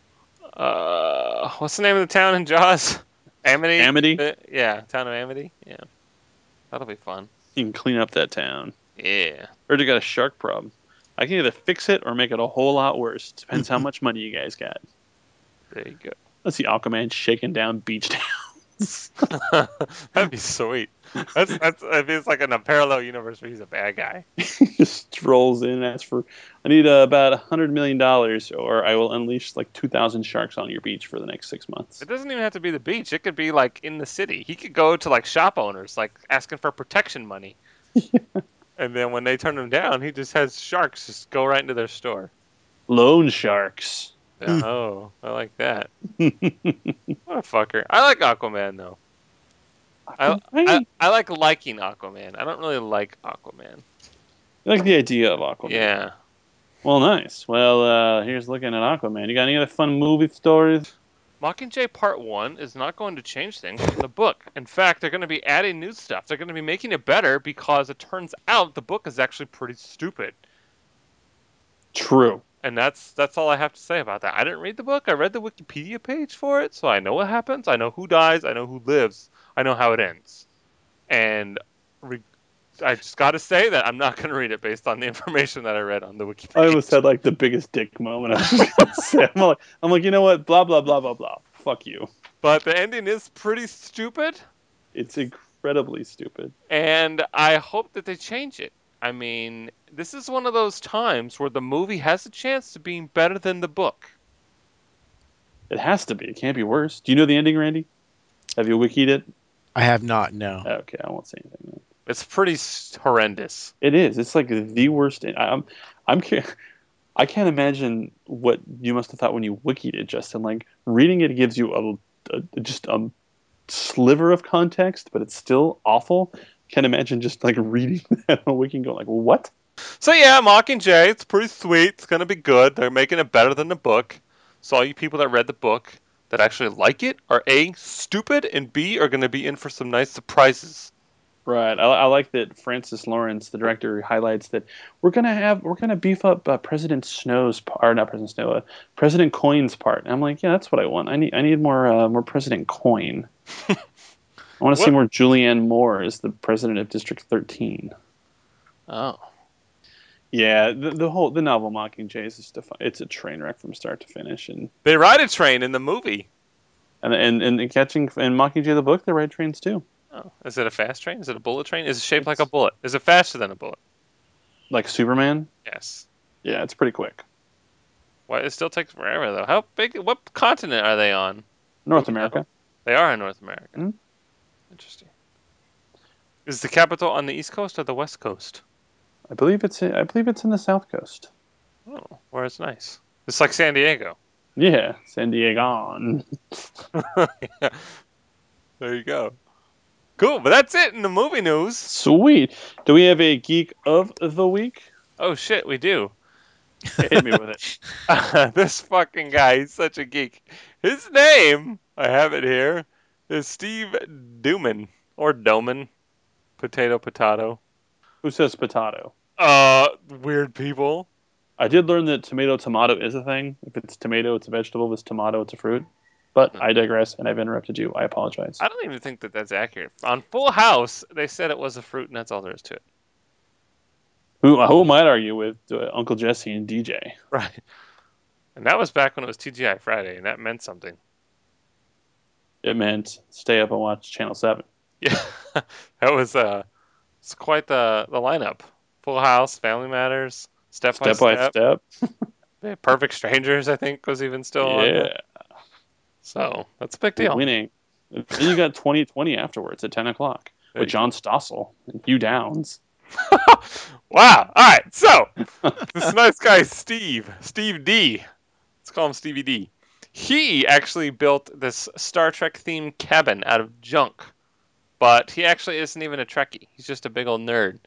uh what's the name of the town in Jaws? Amity? Amity. Uh, yeah, town of Amity. Yeah. That'll be fun. You can clean up that town. Yeah. Or they got a shark problem. I can either fix it or make it a whole lot worse. Depends how much money you guys got. There you go. Let's see Aquaman shaking down beach towns. That'd be sweet. That's that's I mean, it's like in a parallel universe where he's a bad guy. Just strolls in and asks for, I need uh, about a hundred million dollars, or I will unleash like two thousand sharks on your beach for the next six months. It doesn't even have to be the beach. It could be like in the city. He could go to like shop owners, like asking for protection money. And then when they turn him down, he just has sharks just go right into their store. Loan sharks. Oh, I like that. What a fucker. I like Aquaman though. I, I I like liking Aquaman. I don't really like Aquaman. I like the idea of Aquaman. Yeah. Well, nice. Well, uh, here's looking at Aquaman. You got any other fun movie stories? Mockingjay Part one is not going to change things in the book. In fact, they're going to be adding new stuff. They're going to be making it better because it turns out the book is actually pretty stupid. True. And that's that's all I have to say about that. I didn't read the book. I read the Wikipedia page for it, so I know what happens. I know who dies. I know who lives. I know how it ends. And re- I just got to say that I'm not going to read it based on the information that I read on the wiki I page. almost had like the biggest dick moment. I was gonna say. I'm like, I'm like, you know what? Blah blah blah blah blah. Fuck you. But the ending is pretty stupid, It's incredibly stupid. and I hope that they change it. I mean, this is one of those times where the movie has a chance to being better than the book. It has to be. It can't be worse. Do you know the ending, Randy? Have you wikied it? I have not. No. Okay, I won't say anything. Then. It's pretty s- horrendous. It is. It's like the worst. I'm. I'm. cu- I can't imagine what you must have thought when you wikied it, Justin. Like reading it gives you a, a just a sliver of context, but it's still awful. Can't imagine just like reading that on a wiki and going like, what? So yeah, Mockingjay, it's pretty sweet. It's gonna be good. They're making it better than the book. So all you people that read the book that actually like it are A, stupid, and B, are gonna be in for some nice surprises. Right. I, I like that Francis Lawrence, the director, highlights that we're gonna have we're gonna beef up uh, President Snow's part, or not President Snow, uh, President Coin's part. And I'm like, yeah, that's what I want. I need I need more uh, more President Coin. I want to see What? more Julianne Moore as the president of District thirteen. Oh. Yeah, the, the whole the novel Mockingjay is just a fu- it's a train wreck from start to finish, and They ride a train in the movie. and and, and catching and Mockingjay the book, they ride trains too, Oh. Is it a fast train? Is it a bullet train? Is it shaped like a It's- bullet? Is it faster than a bullet? like Superman. Yes. Yeah, it's pretty quick. Why it still takes forever though? How big? What continent are they on? North You know. America. They are in North America. Mhm. Interesting. Is the capital on the East Coast or the West Coast? I believe it's in, I believe it's in the South Coast. Oh, where it's nice. It's like San Diego. Yeah, San Diego. Yeah. There you go. Cool, but that's it in the movie news. Sweet. Do we have a geek of the week? Oh shit, we do. Hit me with it. This fucking guy, he's such a geek. His name, I have it here, is Steve Duman. Or Doman. Potato, potato. Who says potato? Uh, weird people. I did learn that tomato tomato is a thing. If it's tomato, it's a vegetable. If it's tomato, it's a fruit. But I digress, and I've interrupted you. I apologize. I don't even think that that's accurate. On Full House, they said it was a fruit, and that's all there is to it. Who, who might argue with uh, Uncle Jesse and D J? Right. And that was back when it was T G I Friday, and that meant something. It meant stay up and watch Channel seven. Yeah, that was uh, it's quite the the lineup. Full House, Family Matters, Step, Step by by Step, step. Yeah, Perfect Strangers, I think, was even still on. Yeah. there. So that's a big deal. Winning. Then you got twenty twenty afterwards at ten o'clock There with you John Stossel and Hugh Downs. Wow. All right. So this nice guy, Steve, Steve D. Let's call him Stevie D. He actually built this Star Trek themed cabin out of junk, but he actually isn't even a Trekkie. He's just a big old nerd,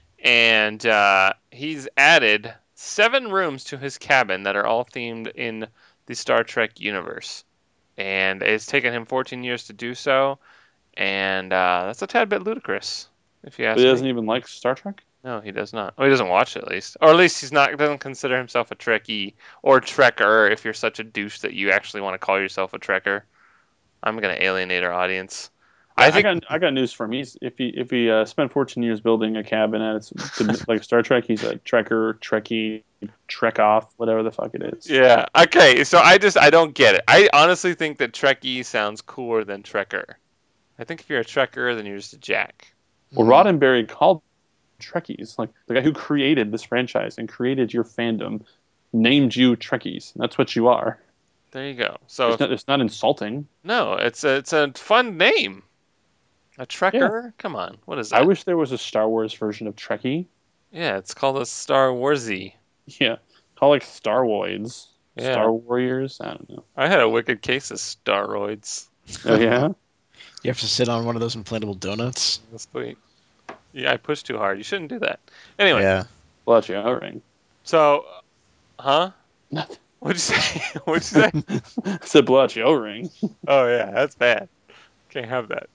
and uh, he's added seven rooms to his cabin that are all themed in the Star Trek universe, and it's taken him fourteen years to do so, and uh, that's a tad bit ludicrous, if you ask But he me. doesn't even like Star Trek? No, he does not. Well, he doesn't watch it, at least, or at least he's not doesn't consider himself a Trekkie or Trekker. If you're such a douche that you actually want to call yourself a Trekker, I'm gonna alienate our audience. I I, think got I got news for him. He's if he if he uh, spent fourteen years building a cabin and it's to, like Star Trek, he's a Trekker, Trekkie, Trek off, whatever the fuck it is. yeah. Okay, so I just I don't get it. I honestly think that Trekkie sounds cooler than Trekker. I think if you're a Trekker, then you're just a Jack. Well, Roddenberry called Trekkies, like the guy who created this franchise and created your fandom, named you Trekkies. That's what you are. There you go. So It's not, it's not insulting. no, it's a it's a fun name. A Trekker? Come on, what is that? I wish there was a Star Wars version of Trekkie. Yeah, it's called a Star Warsy. Yeah, call it like Starwoids, Yeah. Star Warriors. I don't know. I had a wicked case of Staroids. Oh yeah. You have to sit on one of those inflatable donuts. That's sweet. Yeah, I pushed too hard. You shouldn't do that. Anyway, Yeah. Well, that's your ring. so, huh? Nothing. What'd you say? What'd you say? I said blow out your O-ring. Oh yeah, that's bad. Can't have that.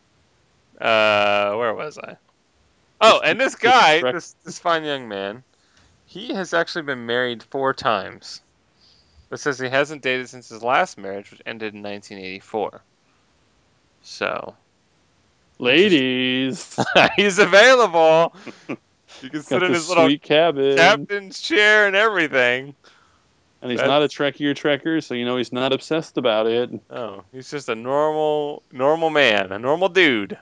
Uh, where was I? Oh, and this guy, Shrek. this this fine young man, he has actually been married four times. It says he hasn't dated since his last marriage, which ended in nineteen eighty-four. So, Ladies, He's available. You can sit got in this his little sweet cabin, captain's chair and everything. and he's That's- not a Trekkie or Trekker, so you know he's not obsessed about it. Oh, he's just a normal, normal man, a normal dude.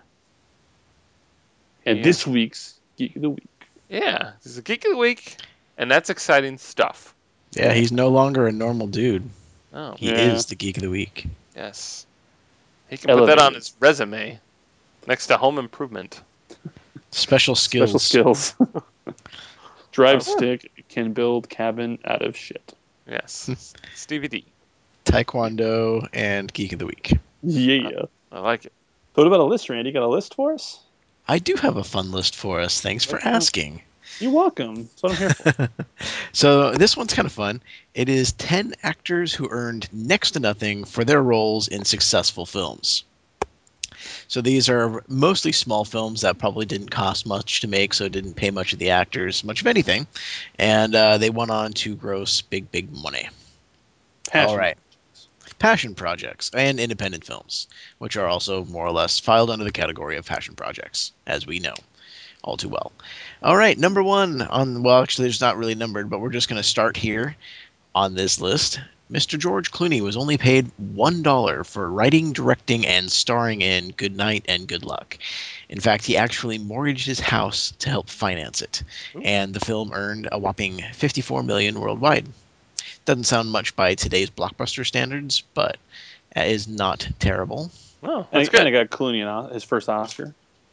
And Yeah. this week's Geek of the Week. Yeah, he's a geek of the week, and that's exciting stuff. Yeah, he's no longer a normal dude. Oh, He Yeah. is the geek of the week. yes. He can put that on Elevated. his resume next to home improvement. Special skills. Special skills. Drive Oh. stick can build cabin out of shit. Yes, Stevie D. Taekwondo and geek of the week. Yeah. I like it. So what about a list, Randy? You got a list for us? I do have a fun list for us. Thanks for Okay. asking. You're welcome. That's what I'm here for. So this one's kind of fun. It is ten actors who earned next to nothing for their roles in successful films. So these are mostly small films that probably didn't cost much to make, so didn't pay much of the actors much of anything, and uh, they went on to gross big, big money. Passion. All right. Passion projects and independent films, which are also more or less filed under the category of passion projects, as we know all too well. All right, number one on, well, actually, it's not really numbered, but we're just going to start here on this list. Mister George Clooney was only paid one dollar for writing, directing, and starring in Good Night and Good Luck. In fact, he actually mortgaged his house to help finance it, and the film earned a whopping fifty-four million dollars worldwide. Doesn't sound much by today's blockbuster standards, but it is not terrible. Oh, And that's he kind good. of got Clooney an, O- his first Oscar.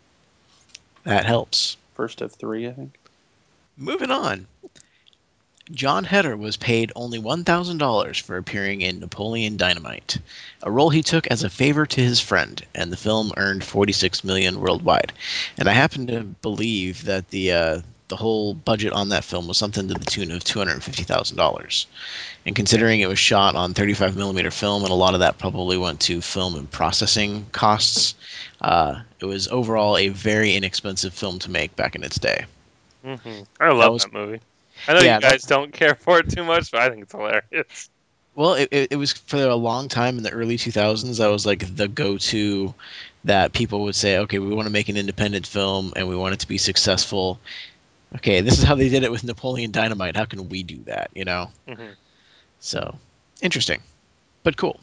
That helps. First of three, I think. Moving on. John Heder was paid only one thousand dollars for appearing in Napoleon Dynamite, a role he took as a favor to his friend, and the film earned forty-six million dollars worldwide. And I happen to believe that the uh, the whole budget on that film was something to the tune of two hundred fifty thousand dollars. And considering it was shot on thirty-five millimeter film, and a lot of that probably went to film and processing costs, uh, it was overall a very inexpensive film to make back in its day. Mm-hmm. I love that, was- movie. I know Yeah, you guys don't care for it too much, but I think it's hilarious. Well, it, it, it was for a long time in the early two thousands. That was like the go-to that people would say, okay, we want to make an independent film and we want it to be successful. Okay, this is how they did it with Napoleon Dynamite. How can we do that, you know? Mm-hmm. So, interesting, but cool.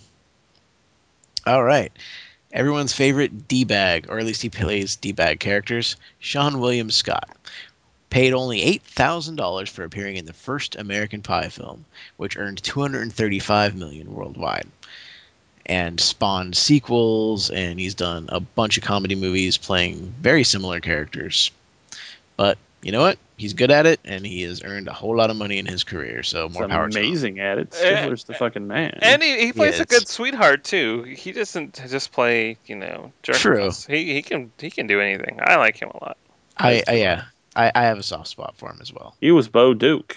All right. Everyone's favorite D-bag, or at least he plays D-bag characters, Sean William Scott. Paid only eight thousand dollars for appearing in the first American Pie film, which earned two hundred thirty-five million dollars worldwide, and spawned sequels, and he's done a bunch of comedy movies playing very similar characters. But you know what? He's good at it, and he has earned a whole lot of money in his career, so more He's power to him. amazing at it. Eh, Stifler's the fucking man. And he, he plays Yes. a good sweetheart too. He doesn't just play, you know, jerk True. offs. He he can he can do anything. I like him a lot. I, I yeah, I, I have a soft spot for him as well. He was Bo Duke.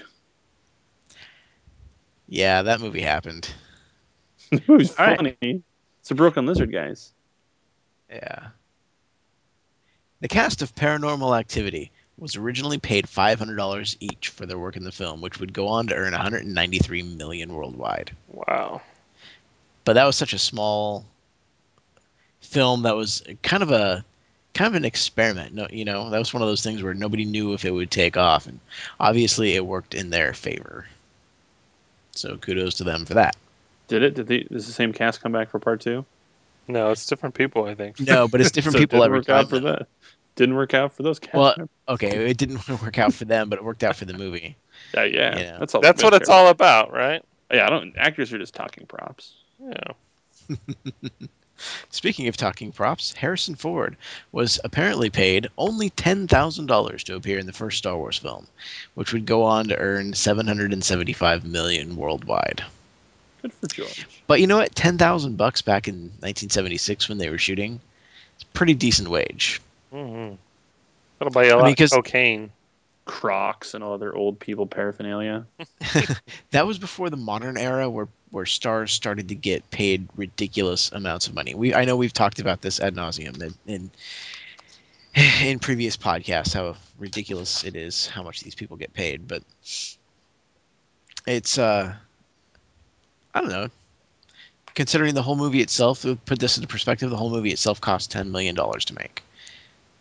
Yeah, that movie happened. It was All right. funny. It's a Broken Lizard, guys. Yeah. The cast of Paranormal Activity was originally paid five hundred dollars each for their work in the film, which would go on to earn one hundred ninety-three million dollars worldwide. Wow. But that was such a small film that was kind of a kind of an experiment. No, you know, that was one of those things where nobody knew if it would take off, and obviously it worked in their favor. So kudos to them for that. Did it? Did the, does the same cast come back for part two? No, it's different people. I think. No, but it's different So it people didn't every work time. out for that. Didn't work out for those cast Well, members. Okay, it didn't work out for them, but it worked out for the movie. Yeah, yeah. yeah. That's all. That's we what it's care all about, right? about. Yeah, I don't. Actors are just talking props. Yeah. Speaking of talking props, Harrison Ford was apparently paid only ten thousand dollars to appear in the first Star Wars film, which would go on to earn seven hundred seventy-five million dollars worldwide. Good for George. But you know what? ten thousand bucks back in nineteen seventy-six when they were shooting, it's a pretty decent wage. Mm-hmm. That'll buy you a I lot mean, of 'cause- cocaine. Crocs and all other old people paraphernalia. That was before the modern era where, where stars started to get paid ridiculous amounts of money. We I know we've talked about this ad nauseum in, in in previous podcasts how ridiculous it is how much these people get paid, but it's uh I don't know. Considering the whole movie itself, to put this into perspective, the whole movie itself cost ten million dollars to make.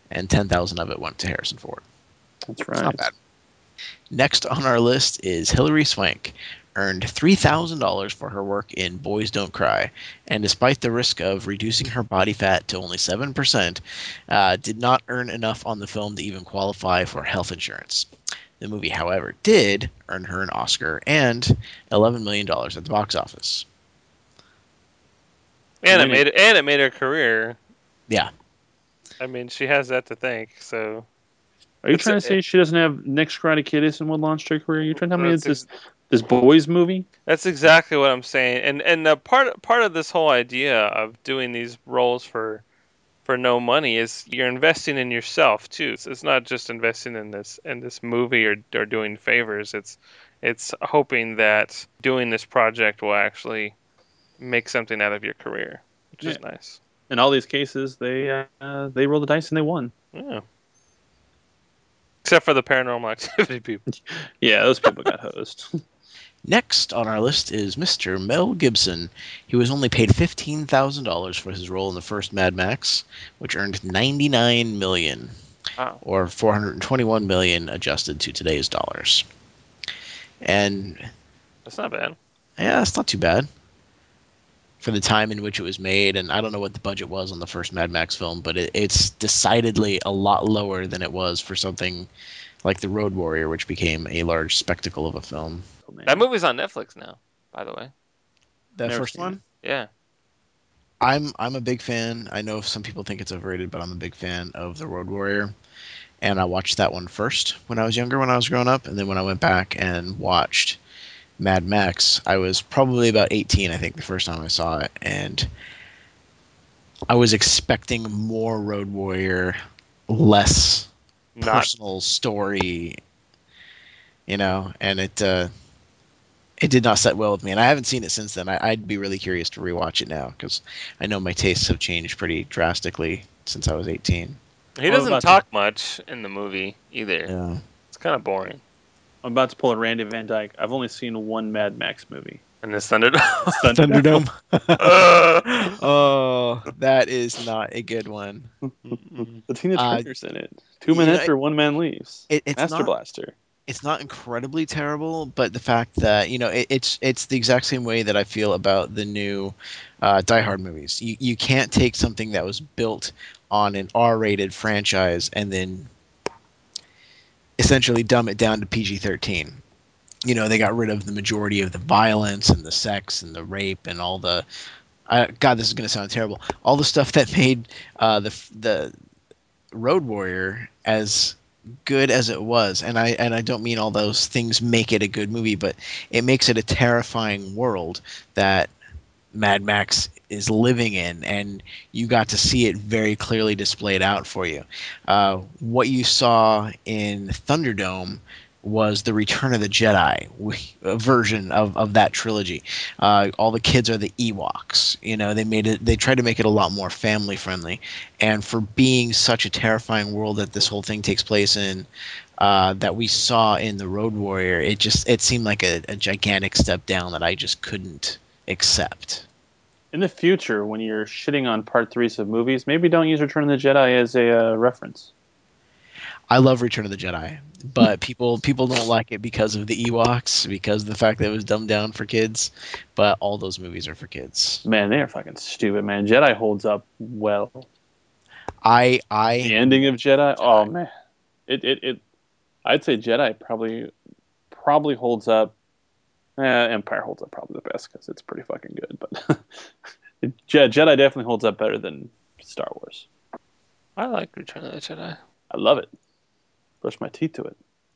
and ten thousand of it went to Harrison Ford. That's It's right. not bad. Next on our list is Hilary Swank. Earned three thousand dollars for her work in Boys Don't Cry, and despite the risk of reducing her body fat to only seven percent, uh, did not earn enough on the film to even qualify for health insurance. The movie, however, did earn her an Oscar and eleven million dollars at the box office. And it Winning. made and it made her career. Yeah. I mean, she has that to thank. So Are you It's trying a- to say she doesn't have Next Karate Kid isn't what launched her career? You're trying to tell me it's That's this this boys movie? That's exactly what I'm saying. And and uh, part part of this whole idea of doing these roles for for no money is you're investing in yourself too. So it's not just investing in this in this movie or or doing favors. It's it's hoping that doing this project will actually make something out of your career, which is nice. In all these cases, they uh, they rolled the dice and they won. Yeah. Except for the Paranormal Activity people. Yeah, those people got hosed. Next on our list is Mister Mel Gibson. He was only paid fifteen thousand dollars for his role in the first Mad Max, which earned ninety-nine million dollars, Wow. or four hundred twenty-one million dollars adjusted to today's dollars. And That's not bad. yeah, it's not too bad for the time in which it was made. And I don't know what the budget was on the first Mad Max film, but it, it's decidedly a lot lower than it was for something like The Road Warrior, which became a large spectacle of a film. Oh, man. That movie's on Netflix now, by the way. The Never first seen one? Yeah. I'm I'm a big fan. I know some people think it's overrated, but I'm a big fan of The Road Warrior. And I watched that one first when I was younger, when I was growing up, and then when I went back and watched Mad Max, I was probably about eighteen, I think, the first time I saw it, and I was expecting more Road Warrior, less Not personal story, you know, and it uh, it did not set well with me, and I haven't seen it since then. I, I'd be really curious to rewatch it now because I know my tastes have changed pretty drastically since I was eighteen. he What doesn't about talk much in the movie either. Yeah. It's kind of boring. I'm about to pull a Randy Van Dyke. I've only seen one Mad Max movie. And this Thunderdome. Thunderdome. Uh, Oh, that is not a good one. The Tina Uh, Turner's in it. Two men you know, enter, one man leaves. It, it's Master not. Blaster. It's not incredibly terrible, but the fact that you know it, it's it's the exact same way that I feel about the new uh, Die Hard movies. You you can't take something that was built on an R-rated franchise and then essentially dumb it down to P G thirteen. You know, they got rid of the majority of the violence and the sex and the rape and all the. I, God, this is going to sound terrible. All the stuff that made uh, the the Road Warrior as good as it was, and I and I don't mean all those things make it a good movie, but it makes it a terrifying world that Mad Max is living in, and you got to see it very clearly displayed out for you. Uh, what you saw in Thunderdome was the Return of the Jedi a version of, of that trilogy. Uh, all the kids are the Ewoks. You know, they made it. They tried to make it a lot more family friendly, and for being such a terrifying world that this whole thing takes place in, uh, that we saw in the Road Warrior, it just it seemed like a, a gigantic step down that I just couldn't accept. In the future, when you're shitting on part threes of movies, maybe don't use Return of the Jedi as a uh, reference. I love Return of the Jedi, but people people don't like it because of the Ewoks, because of the fact that it was dumbed down for kids. But all those movies are for kids. Man, they are fucking stupid, man. Jedi holds up well. I I The ending of Jedi, oh man, it it, it I'd say Jedi probably probably holds up. Eh, Empire holds up probably the best because it's pretty fucking good. But Je- Jedi definitely holds up better than Star Wars. I like Return of the Jedi. I love it. Brush my teeth to it.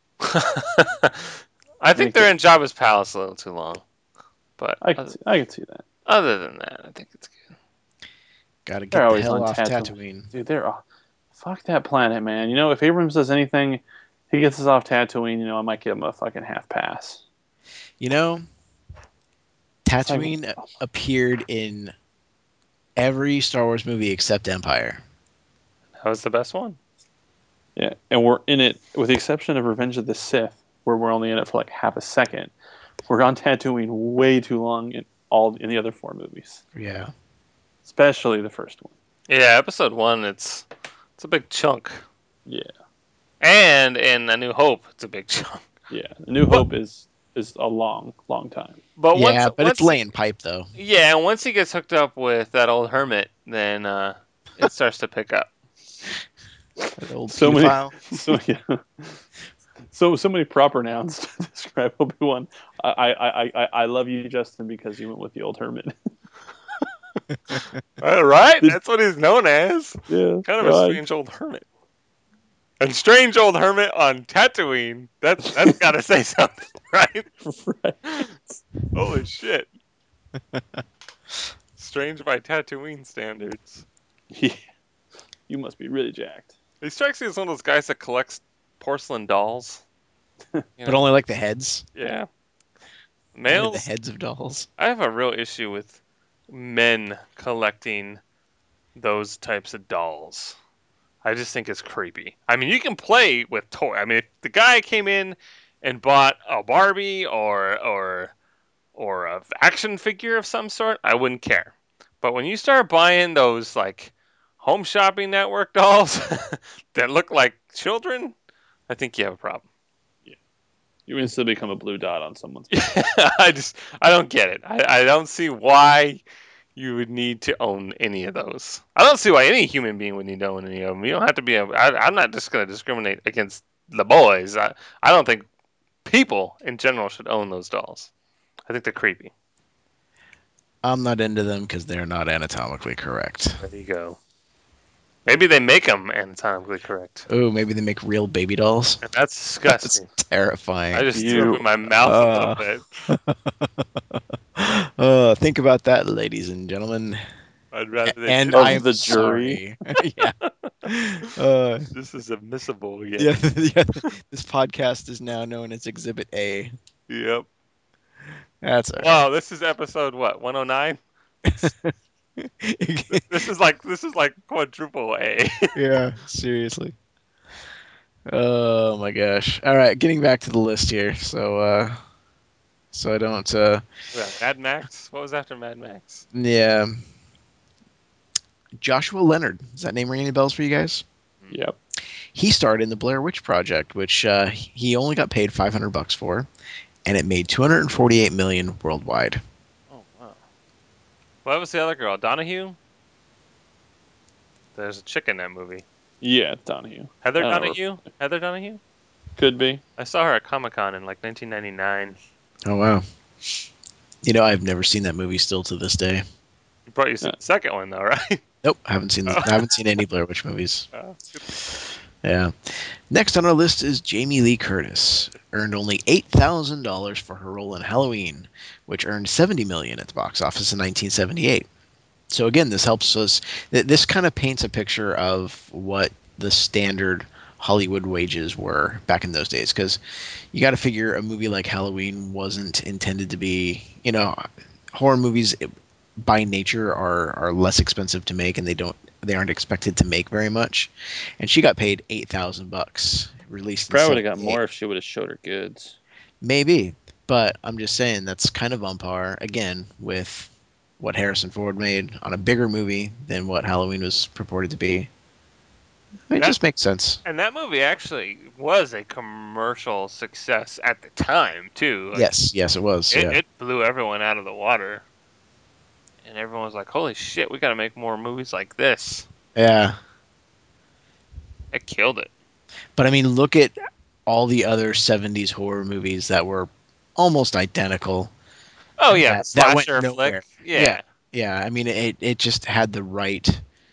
I think they're in Jabba's palace a little too long. But I can other, see, I can see that. other than that, I think it's good. gotta They're get the always hell on off Tatooine. Tatooine. Dude, they're oh, fuck that planet, man. You know, if Abrams does anything, he gets us off Tatooine. You know, I might give him a fucking half pass. You know, Tatooine appeared in every Star Wars movie except Empire. That was the best one. Yeah, and we're in it, with the exception of Revenge of the Sith, where we're only in it for like half a second. We're on Tatooine way too long in all in the other four movies, Yeah. especially the first one. Yeah, episode one, it's It's a big chunk. Yeah, And in A New Hope, it's a big chunk. yeah. New Hope is is a long, long time. But once, yeah, but once it's laying pipe though. Yeah, and once he gets hooked up with that old hermit, then uh, it starts to pick up. That old So many, pedophile. so yeah, so so many proper nouns to describe Obi-Wan. I I I I I love you, Justin, because you went with the old hermit. All right, that's what he's known as. Yeah, Kind of right. a strange old hermit. And strange old hermit on Tatooine. That's that's got to say something, right? Right. Holy shit. Strange by Tatooine standards. Yeah. You must be really jacked. He strikes me as one of those guys that collects porcelain dolls. You But know? only like the heads. Yeah. Only Males. the heads of dolls. I have a real issue with men collecting those types of dolls. I just think it's creepy. I mean, you can play with toy. I mean, if the guy came in and bought a Barbie or or or a action figure of some sort, I wouldn't care. But when you start buying those like Home Shopping Network dolls that look like children, I think you have a problem. You instantly become a blue dot on someone's. I just I don't get it. I, I don't see why you would need to own any of those. I don't see why any human being would need to own any of them. You don't have to be a. I, I'm not just going to discriminate against the boys. I, I don't think people in general should own those dolls. I think they're creepy. I'm not into them because they're not anatomically correct. There you go. Maybe they make them anatomically correct. Oh, maybe they make real baby dolls. And that's disgusting. That's terrifying. I just You- threw up in my mouth uh, a little bit. uh, think about that, ladies and gentlemen. I'd rather they And did. Of I am the jury. sorry. yeah. Uh, This is admissible. Yeah. yeah, yeah. This podcast is now known as Exhibit A. Yep. That's all Wow, this is episode what? one oh nine? right. This is like this is like quadruple A. Yeah, seriously. Oh my gosh. All right, getting back to the list here. So uh so I don't uh Yeah, Mad Max? What was after Mad Max? yeah. Joshua Leonard. Does that name ring any bells for you guys? Yep. He starred in the Blair Witch Project, which uh, he only got paid five hundred bucks for, and it made two hundred forty-eight million worldwide. Oh wow. What was the other girl? Donahue? There's a chick in that movie. Yeah, Donahue. Heather I don't know. Donahue? Heather Donahue? Could be. I saw her at Comic Con in like nineteen ninety-nine. Oh wow. You know, I've never seen that movie still to this day. You brought you some Yeah. second one though, right? Nope, I haven't seen the, I haven't seen any Blair Witch movies. Oh, good. Yeah. Next on our list is Jamie Lee Curtis. Earned only eight thousand dollars for her role in Halloween, which earned seventy million dollars at the box office in nineteen seventy-eight. So again, this helps us. th- This kind of paints a picture of what the standard Hollywood wages were back in those days, because you got to figure a movie like Halloween wasn't intended to be, you know, horror movies eh, by nature are are less expensive to make, and they don't they aren't expected to make very much. And she got paid eight thousand bucks. Released. in Probably would have got seventy-eight. more if she would have showed her goods. Maybe, but I'm just saying that's kind of on par again with what Harrison Ford made on a bigger movie than what Halloween was purported to be. It That- just makes sense. And that movie actually was a commercial success at the time too. Like, Yes, yes, it was. It, yeah. it blew everyone out of the water. And everyone was like, holy shit, we gotta make more movies like this. yeah. It killed it. But I mean, look at all the other seventies horror movies that were almost identical. Oh yeah, That- that went slasher nowhere. flick. Yeah. Yeah. Yeah, I mean, it, it just had the right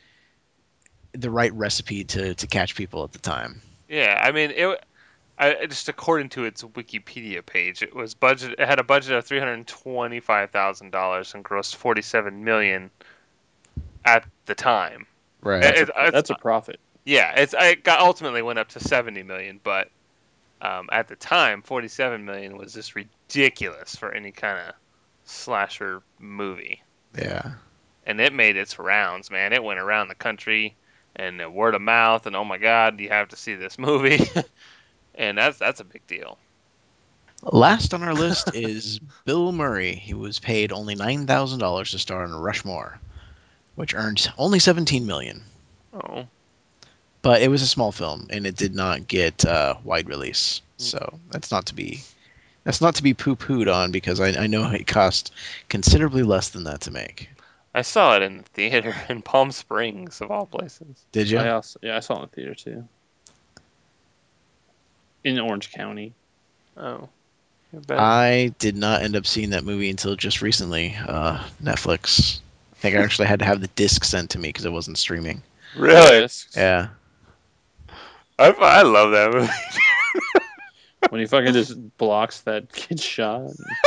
the right recipe to, to catch people at the time. Yeah, I mean, it. I, just according to its Wikipedia page, it was budget. It had a budget of three hundred twenty-five thousand dollars and grossed forty-seven million at the time. Right. It- it's- That's a profit. Yeah, it's. It got ultimately went up to seventy million, but um, at the time, forty-seven million was just ridiculous for any kind of slasher movie. Yeah. And it made its rounds, man. It went around the country, and the word of mouth, and oh my God, you have to see this movie. And that's that's a big deal. Last on our list is Bill Murray. He was paid only nine thousand dollars to star in Rushmore, which earned only seventeen million Oh, but it was a small film and it did not get uh, wide release. So that's not to be that's not to be poo-pooed on because I, I know it cost considerably less than that to make. I saw it in the theater in Palm Springs, of all places. Did you? I also, yeah, I saw it in the theater too. In Orange County. Oh. I did not end up seeing that movie until just recently. Uh, Netflix. I think I actually had to have the disc sent to me because it wasn't streaming. Really? Yeah. I, I love that movie. When he fucking just blocks that kid's shot.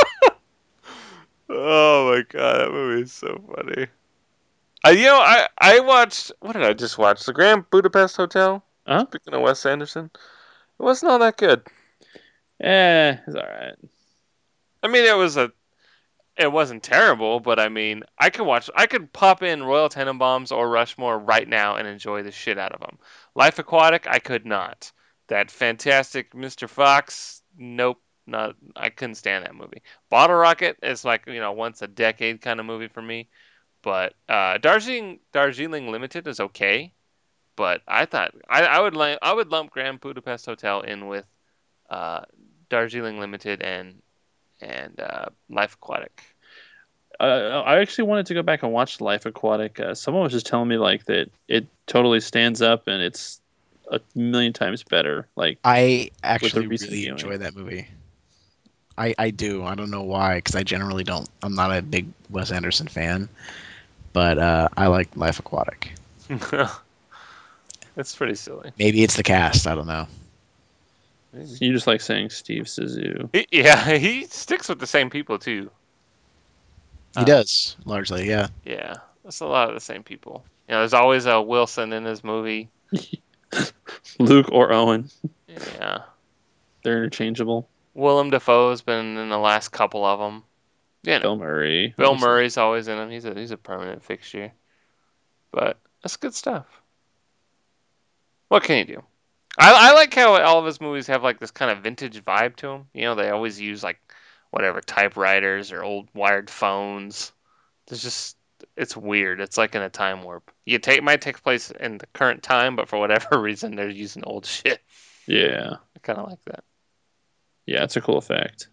Oh my god, that movie is so funny. Uh, you know, I, I watched, what did I just watch? The Grand Budapest Hotel? Huh? Speaking of Wes Anderson. It wasn't all that good. Eh, it's alright. I mean, it was a, it wasn't terrible, but I mean, I could watch, I could pop in Royal Tenenbaums or Rushmore right now and enjoy the shit out of them. Life Aquatic, I could not. That fantastic Mister Fox, nope, not, I couldn't stand that movie. Bottle Rocket is like, you know, once a decade kind of movie for me. But uh, Darjeeling, Darjeeling Limited is okay. But I thought, I, I would I would lump Grand Budapest Hotel in with uh, Darjeeling Limited and and uh, Life Aquatic. Uh, I actually wanted to go back and watch Life Aquatic. Uh, someone was just telling me like that it totally stands up and it's a million times better. Like I actually recent really viewing. enjoy that movie. I I do. I don't know why, because I generally don't. I'm not a big Wes Anderson fan, but uh, I like Life Aquatic. It's pretty silly. Maybe it's the cast. I don't know. You just like saying Steve Zissou. He, yeah, he sticks with the same people too. He Uh, does largely, yeah. Yeah, it's a lot of the same people. You know, there's always a Wilson in his movie. Luke or Owen. Yeah. They're interchangeable. Willem Dafoe's been in the last couple of them. Yeah, Bill Murray. Bill Murray's always in them. He's a he's a permanent fixture. But that's good stuff. What can you do? I I like how all of his movies have like this kind of vintage vibe to them. You know, they always use like whatever typewriters or old wired phones. It's just it's weird. It's like in a time warp. You take it might take place in the current time, but for whatever reason they're using old shit. Yeah. I kind of like that. Yeah, it's a cool effect.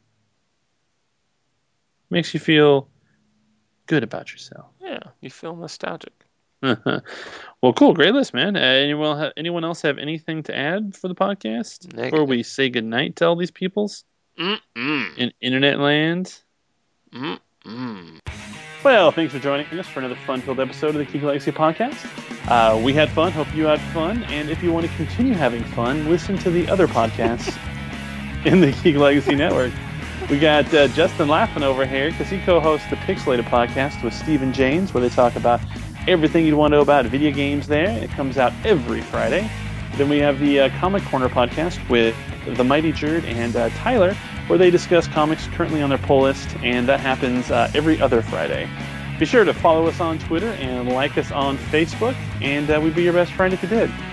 Makes you feel good about yourself. Yeah, you feel nostalgic. Well, cool. Great list, man. Uh, anyone, ha- anyone else have anything to add for the podcast? Negative. Before we say goodnight to all these peoples Mm-mm. in internet land? Mm-mm. Well, thanks for joining us for another fun-filled episode of the Geek Legacy Podcast. Uh, we had fun. Hope you had fun. And if you want to continue having fun, listen to the other podcasts in the Geek Legacy Network. We got uh, Justin laughing over here because he co-hosts the Pixelated podcast with Steve and James, where they talk about everything you'd want to know about video games there. It comes out every Friday. Then we have the uh, Comic Corner podcast with the Mighty Jerd and uh, Tyler, where they discuss comics currently on their pull list, and that happens uh, every other Friday. Be sure to follow us on Twitter and like us on Facebook, and uh, we'd be your best friend if you did.